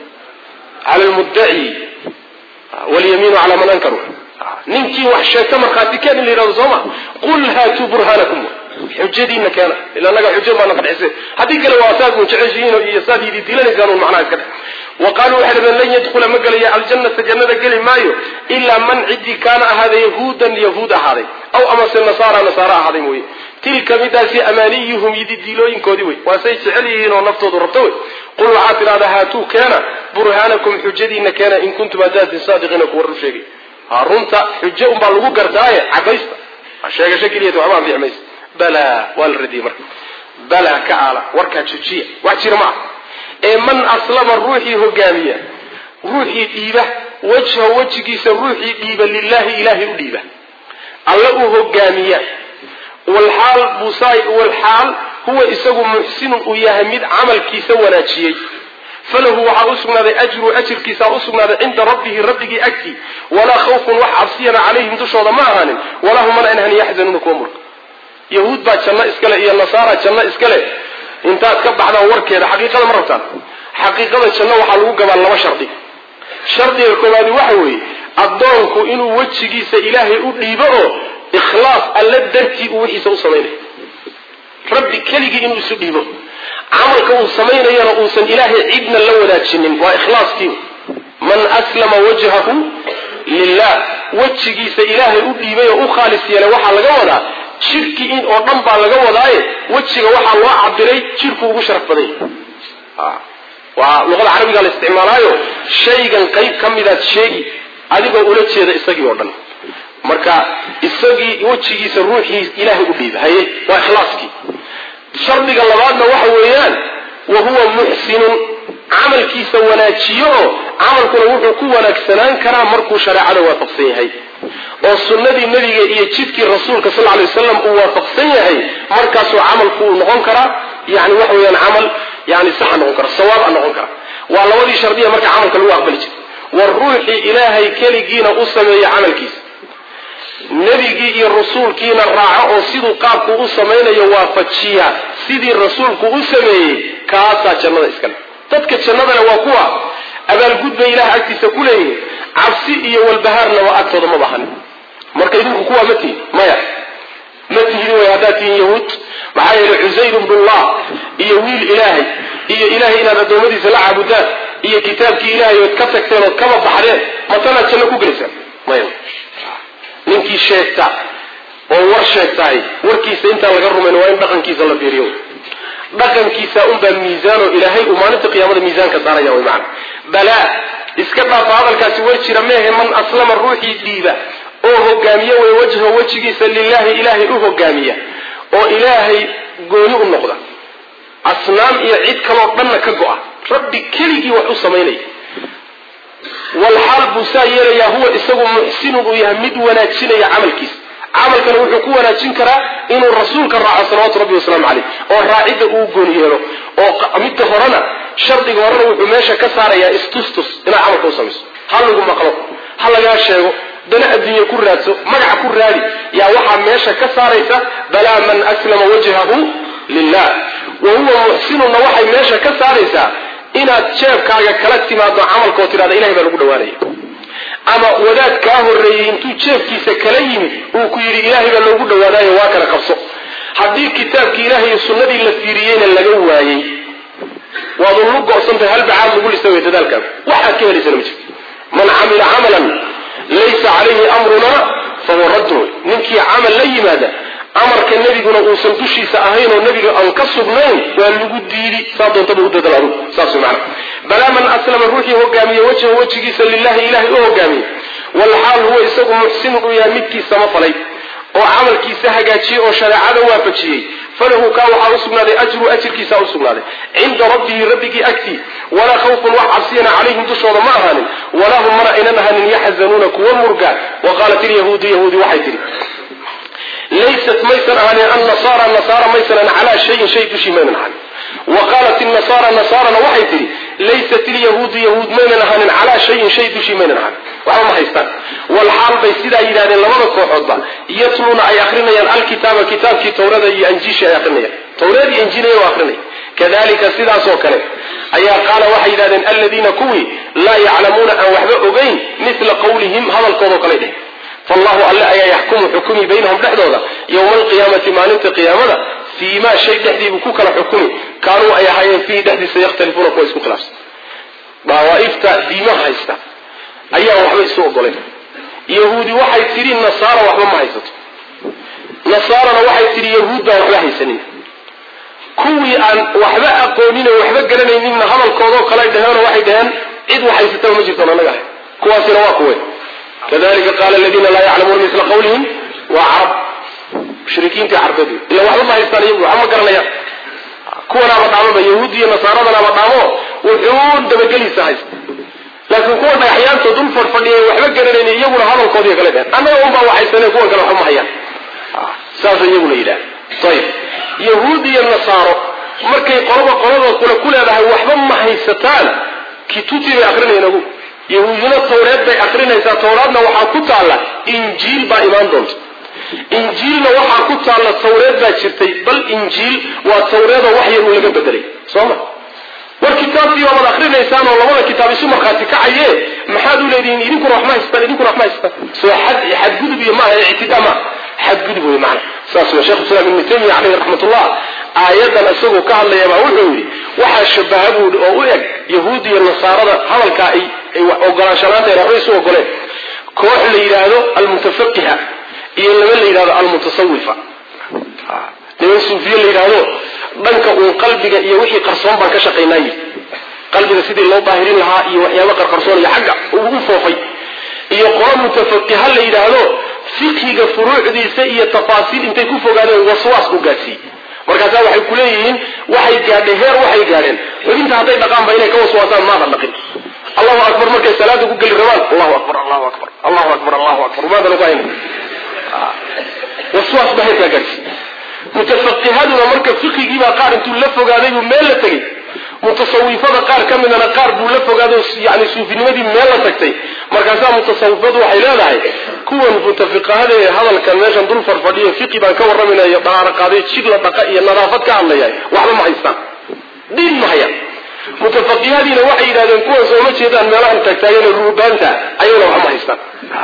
على المدعي آه. واليمين على من أنكره نمكي وحشة مرخاتي كان اللي رزوما قل هاتوا برهانكم حجدين كان إلا نقع حجة ما نقع حسين هذيك الواسات متعجين وإيساد يديلني كانوا المعنى كده وقالوا أحد من لن يدخل مقال الجنة الجنة قال مايو إلا من عدي كان هذا يهودا يهود هذا أو أمس النصارى نصارى هذا موي تلك مداسي أمانيهم يديلوين كوديوي وسيس عليهن ونفطوا ضربتوي قلوا عاطر هذا هاتوا كان برهانكم حجدين كان إن كنتم أدات صادقين كوروا شيء runta xujo un baa lagu gardaaye cadaysta sheegasho keliya waxbaan fiicmays bala wal radi marka bala kaala warka jujiya wax jira ma ee man aslama ruuxi hogaamiya ruuxi dhiiba wajha wajgiisa ruuxi dhiiba lillahi ilahi u dhiiba alla uu hogaamiya wal hal busay wal hal huwa isagu muhsin u yahay mid amalkiisa wanaajiyay فله وحاوسنا ذا أجر أجر كيسا أسنا ذا عند ربه ربه أكي ولا خوف وحعصينا عليهم دشوا ضماهن ولا هم من أنهن يحزنون كومر يهود بعد شنا إسكاله إيا النصارى شنا إسكاله انت أتكبع على ورك هذا حقيقة مرة حقيقة شنا وحلوق قبل الله شرطي شرطي يكون هذا وحوي الضوء إنه وجه كيسا إلهي أبليبه إخلاص ألا درتي أوحي سوصمينه ربي كلي إنه سبيبه عملك وصمين يرى أوسن إلهي عبنا اللولا تشنين وإخلاص كيو من أسلم وجهه لله وجهي سإلهي أبلي بيه أخالص يلا وحا لقوضا شركي إن أرنبع لقوضا وجهي وحا الله عبدالي شركه وشرف بذي آه. ولغة العربية قال استعمالايو شيئا قيب كم إذا شيء أذيك أولاد شيء ذا إستاقي وردن مركا إستاقي وجهي سروحي إلهي أبلي بيه وإخلاص كي شرطك اللبادنا وحويان وهو محسن عمل كيسا وناتشيو عمل كنا وحو كوانا كسنان كرا مركو شرعا واتقصيه والسنة النبي يتشفك الرسول صلى الله عليه وسلم واتقصيه مركاسو عمل كو نغن كرا يعني وحويان عمل يعني صح نغن كرا الصواب نغن كرا والله ودي شرطية مركا عمل كالوا أقبلج والروح إلهي كالي جينا أسمي عمل كيس nabigii iyo rasuulkiina raaco oo siduu qaabku u samaynayo waafajiya sidii rasuulku u sameeyey kaasaa jannada iskale dadka jannadana waa kuwa abaalgud bay ilaah agtiisa ku leeyihiin cabsi iyo walbahaarna waa agtooda ma bahan marka idinku kuwa ma tihin maya ma tihin way haddaad tihin yahuud maxaa yeelay cusayr ibnullah iyo wiil ilaahay iyo ilaahay inaad addoommadiisa la caabudaan iyo kitaabkii ilaahay ood ka tagteen ood kaba baxdeen matanaad janno ku gelaysaan maya ninkii sheegta oo war sheegtahay warkiisa intaan laga rumayn waa in dhaqankiisa la fiiriyo dhaqankiisa unbaa miisaan oo ilaahay uu maalinta qiyaamada miisaanka saaraya way macna balaa iska dhaafa hadalkaasi war jira meehe man aslama ruuxii dhiiba oo hogaamiye way wajho wejigiisa lilaahi ilaahay u hogaamiya oo ilaahay gooni u noqda asnaam iyo cid kaloo dhanna ka go'a rabbi keligii wax u samaynaya walxaal buu saa yeelayaa huwa isagu muxsinun uu yahay mid wanaajinaya camalkiisa camalkana wuxuu ku wanaajin karaa inuu rasuulka raaco salawaatu rabbi wasalaamu caleyh oo raacidda uu gooni yeelo oo midda horena shardiga horena wuxuu meesha ka saarayaa istustus inaad camalka u samayso ha lagu maqlo ha lagaa sheego dana adduunye ku raadso magaca ku raadi yaa waxaa meesha ka saaraysa balaa man aslama wajhahu lilah wa huwa muxsinunna waxay meesha ka saaraysaa inaad jeebkaaga kala timaado camalka oo tidhahda ilahay baa lagu dhawaanaya ama wadaad kaa horreeyey intuu jeebkiisa kala yimid uu ku yidhi ilaahay baa loogu dhawaanayo waa kala qabso haddii kitaabkii ilaahay iyo sunnadii la fiiriyeyna laga waayey waad ulu go'santahay hal bacaad lagu lisa way dadaalkaaga waxaad ka helaysana ma jirto man camila camalan laysa calayhi amruna fahuwa raddun ninkii camal la yimaada amarka nebiguna uusan dushiisa ahayn oo nebiga aan ka sugnayn waa lagu diidi saa doontaba u dadal adugu saas macna balaa man aslama ruuxii hogaamiye wajha wejigiisa lilahi ilahay u hogaamiye walxaal huwa isagu muxsinun uu yahay midkii sama falay oo camalkiisa hagaajiyey oo shareecada waafajiyey falahu kaa waxaa usugnaaday ajru ajirkiisa usugnaaday cinda rabbihi rabbigii agtii walaa khawfun wax cabsiyana calayhim dushooda ma ahaanin walaa hum mana aynan ahaanin yaxzanuuna kuwa murga wa qaalat ilyahuudu yahuudi waxay tihi laysat maysan ahaanin annasaara nasaara maysan ahan calaa shayin shay dushii maynan ahanin wa qaalat innasaara nasaarana waxay tihi laysat ilyahuudu yahuud maynan ahaanin calaa shayin shay dushii maynan ahanin waxba ma haystaan walxaal bay sidaa yidhahdeen labada kooxoodba yatluuna ay akrinayaan alkitaaba kitaabkii tawrada iyo anjiishi ay akrinayaan tawreed iyo injiilay oo akrinaya kadalika sidaasoo kale ayaa qaala waxay yidhahdeen aladiina kuwii laa yaclamuuna aan waxba ogeyn mila qawlihim hadalkoodao kale dheh fallahu alle ayaa yaxkumu xukumi baynahum dhexdooda yowma alqiyaamati maalinta qiyaamada fii maa shay dhexdiibuu ku kala xukumi kaanuu ay ahaayeen fiihi dhexdiisa yakhtalifuuna kuwa isku khilaafsan dawaa'ifta diimaha haysta ayaa waxba isu ogolayn yahuudi waxay tidhi nasaara waxba ma haysato nasaarana waxay tidhi yahuud baan waxba haysanin kuwii aan waxba aqoonin oo waxba garanayninna hadalkoodoo kale dhaheenoo waxay dhaheen cid wax haysataba ma jirto annaga ahay kuwaasina waa kuwe kadalika qaala aladiina laa yaclamuuna misla qawlihim waa carab mushrikiintii carbeed ila waxba ma haystaan iyagu waxba ma garanayaan kuwanaaba dhaamaba yahuudi iyo nasaaradanaaba dhaamo wuxuun dabageliisa haysta laakiin kuwa dhagaxyaanta dul fadhfadhiyay waxba garanaynin iyaguna hadalkoodii kale dhaheen annaga unbaa waxaysaneen kuwa kale waxba ma hayaan saasa iyaguna yidhaah ayib yahuud iyo nasaaro markay qolaba qolada kule ku leedahay waxba ma haysataan kituutii bay akrinayeen ogu yahuudina tawreed bay akrinaysaa tawraadna waxaa ku taalla injiil baa imaan doonta injiilna waxaa ku taalla tawreed baa jirtay bal injiil waa tawreedoo wax yar uu laga bedelay sooma war kitaabkii baad akrinaysaan oo labada kitaab isu markhaati kacaye maxaad u leedihiin idinkuna wax ma haystaan idinkuna wax ma haystaan soo xad xadgudub iyo maaha ictidaa ma xadgudub wey macna saas waa sheekh islaam ibnu taymiya caleyhi raxmatullah aayadan isagoo ka hadlaya baa wuxuu yidhi waxaa shabaha buuhi oo u eg yahuud iyo nasaarada hadalkaa ay ay ogolaanshaanaanteen waxbay isu ogoleen koox la yidhaahdo almutafaqiha iyo laba la yidhahdo almutasawifa niman suufiye la yidhaahdo dhanka uun qalbiga iyo wixii qarsoon baan ka shaqaynaaye qalbiga sidii loo daahirin lahaa iyo waxyaaba qarqarsoon iyo xagga ugu foofay iyo qolo mutafaqiha la yidhaahdo fiqhiga furuucdiisa iyo tafaasiil intay ku fogaadeen waswaas u gaadsiiyey markaasaa waxay ku leeyihiin waxay gaadheen heer waxay gaadheen xubinta hadday dhaqaanba inay ka waswaasaan maadan dhaqin allahu akbar markay salaada ku geli rabaan allahu akbar allahu akbar allahu akbar allahu akbar maadan ugu hayna waswaas ba heerkaa gaadhsiiyey mutafaqihaduna marka fiqhigiibaa qaar intuu la fogaaday buu meel la tegey mutasawwifada qaar kamidana qaar buu la fogaado yani suufinimadii meel la tagtay markaas mutasawwifadu waxay leedahay kuwan mutafiqahada ee hadalkan meeshan dul farfadhiyo fiqi baan ka waraminayo dhaara qaaday jig la dhaqa iyo nadaafad ka hadlayay waxba ma haystaan diin ma hayaan mutafaqihadiina waxay yidhahdeen kuwan soo ma jeedaan meelahan tagtaageen ruubaanta ayaguna waxba ma haystaan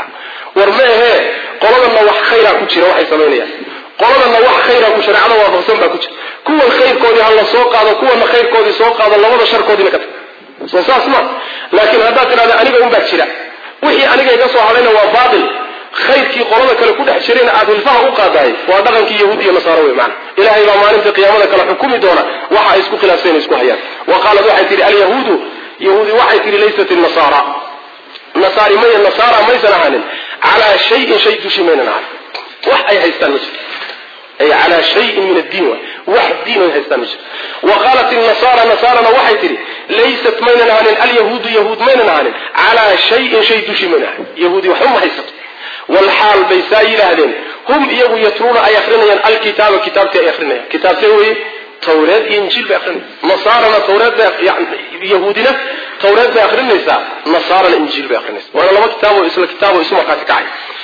war ma ahe qoladana wax khayra ku jira waxay samaynayaan qoladana wax khayra ku shariicada waafaqsan baa ku jira kuwan khayrkoodii ha la soo qaado kuwana khayrkoodii soo qaado labada sharkoodiina ka tag soo saas ma laakiin haddaad tidhahda aniga un baa jira wixii aniga iga soo hadhayna waa baatil khayrkii qolada kale ku dhex jirayna aad hilfaha u qaadahay waa dhaqankii yahuud iyo nasaaro wey macna ilaahay baa maalinta qiyaamada kala xukumi doona waxa ay isku khilaafseen isku hayaan wa qaalat waxay tihi alyahuudu yahuudi waxay tihi laysat النصارى nasaari may nasaara maysan ahanin calaa shayin shay dushi maynan ahanin wax ay haystaan ma jiro ay calaa shayin min addiin wax diin ay haystaan ma jiro waqaalat النصارى nasaarana waxay tihi laysat maynan ahanin alyahuudu yahuud maynan ahanin calaa shayin shay dushi maynan ahanin yahuudi waxba ma haysato والحال بيساي لهذين هم يجوا يترون أي أخرين الكتاب كتاب تي أخرين كتاب تي توراة إنجيل بأخرين نصارى توراة يعني يهودنا توراة بأخرين نساء نصارى الإنجيل بأخرين وأنا لما كتابه اسم الكتاب واسمه قاتكعي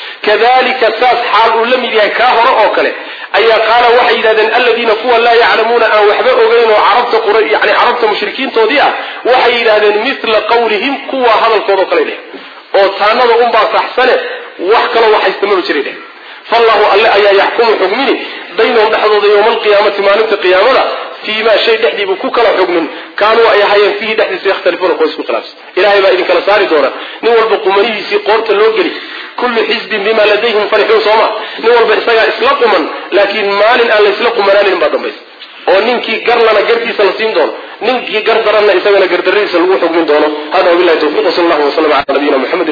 كذلك ساس حال لم يلي كاهر أوكله أي قال وحي إذا الذين فوا لا يعلمون أن وحبوا غير وعربت قر يعني عربت مشركين توديع وحي إذا مثل قولهم قوة هذا القول قليله أو تانا أم بصحسنه وحكلا وحيستمر جريده فالله ألا أيا يحكم حكمني بينهم بحضر يوم القيامة ما نمت قيامنا فيما شيء دحدي بكوكلا حكم كانوا أي حيا فيه دحدي سيختلفون قوس بخلاف إلهي ما إذن كلا ساري دورا نور بقمني سي قورة اللوجري كل حزب بما لديهم فرحون صوما نور بحسايا إسلاق من لكن مال أن إسلاق منال بعض بيس oo ninkii gar lana gartiisa la siin doono ninkii gar daranna isagana gardarriisa lagu xukmin doono hada billahi tawfiq sallallahu alayhi wa sallam ala nabiyina muhammad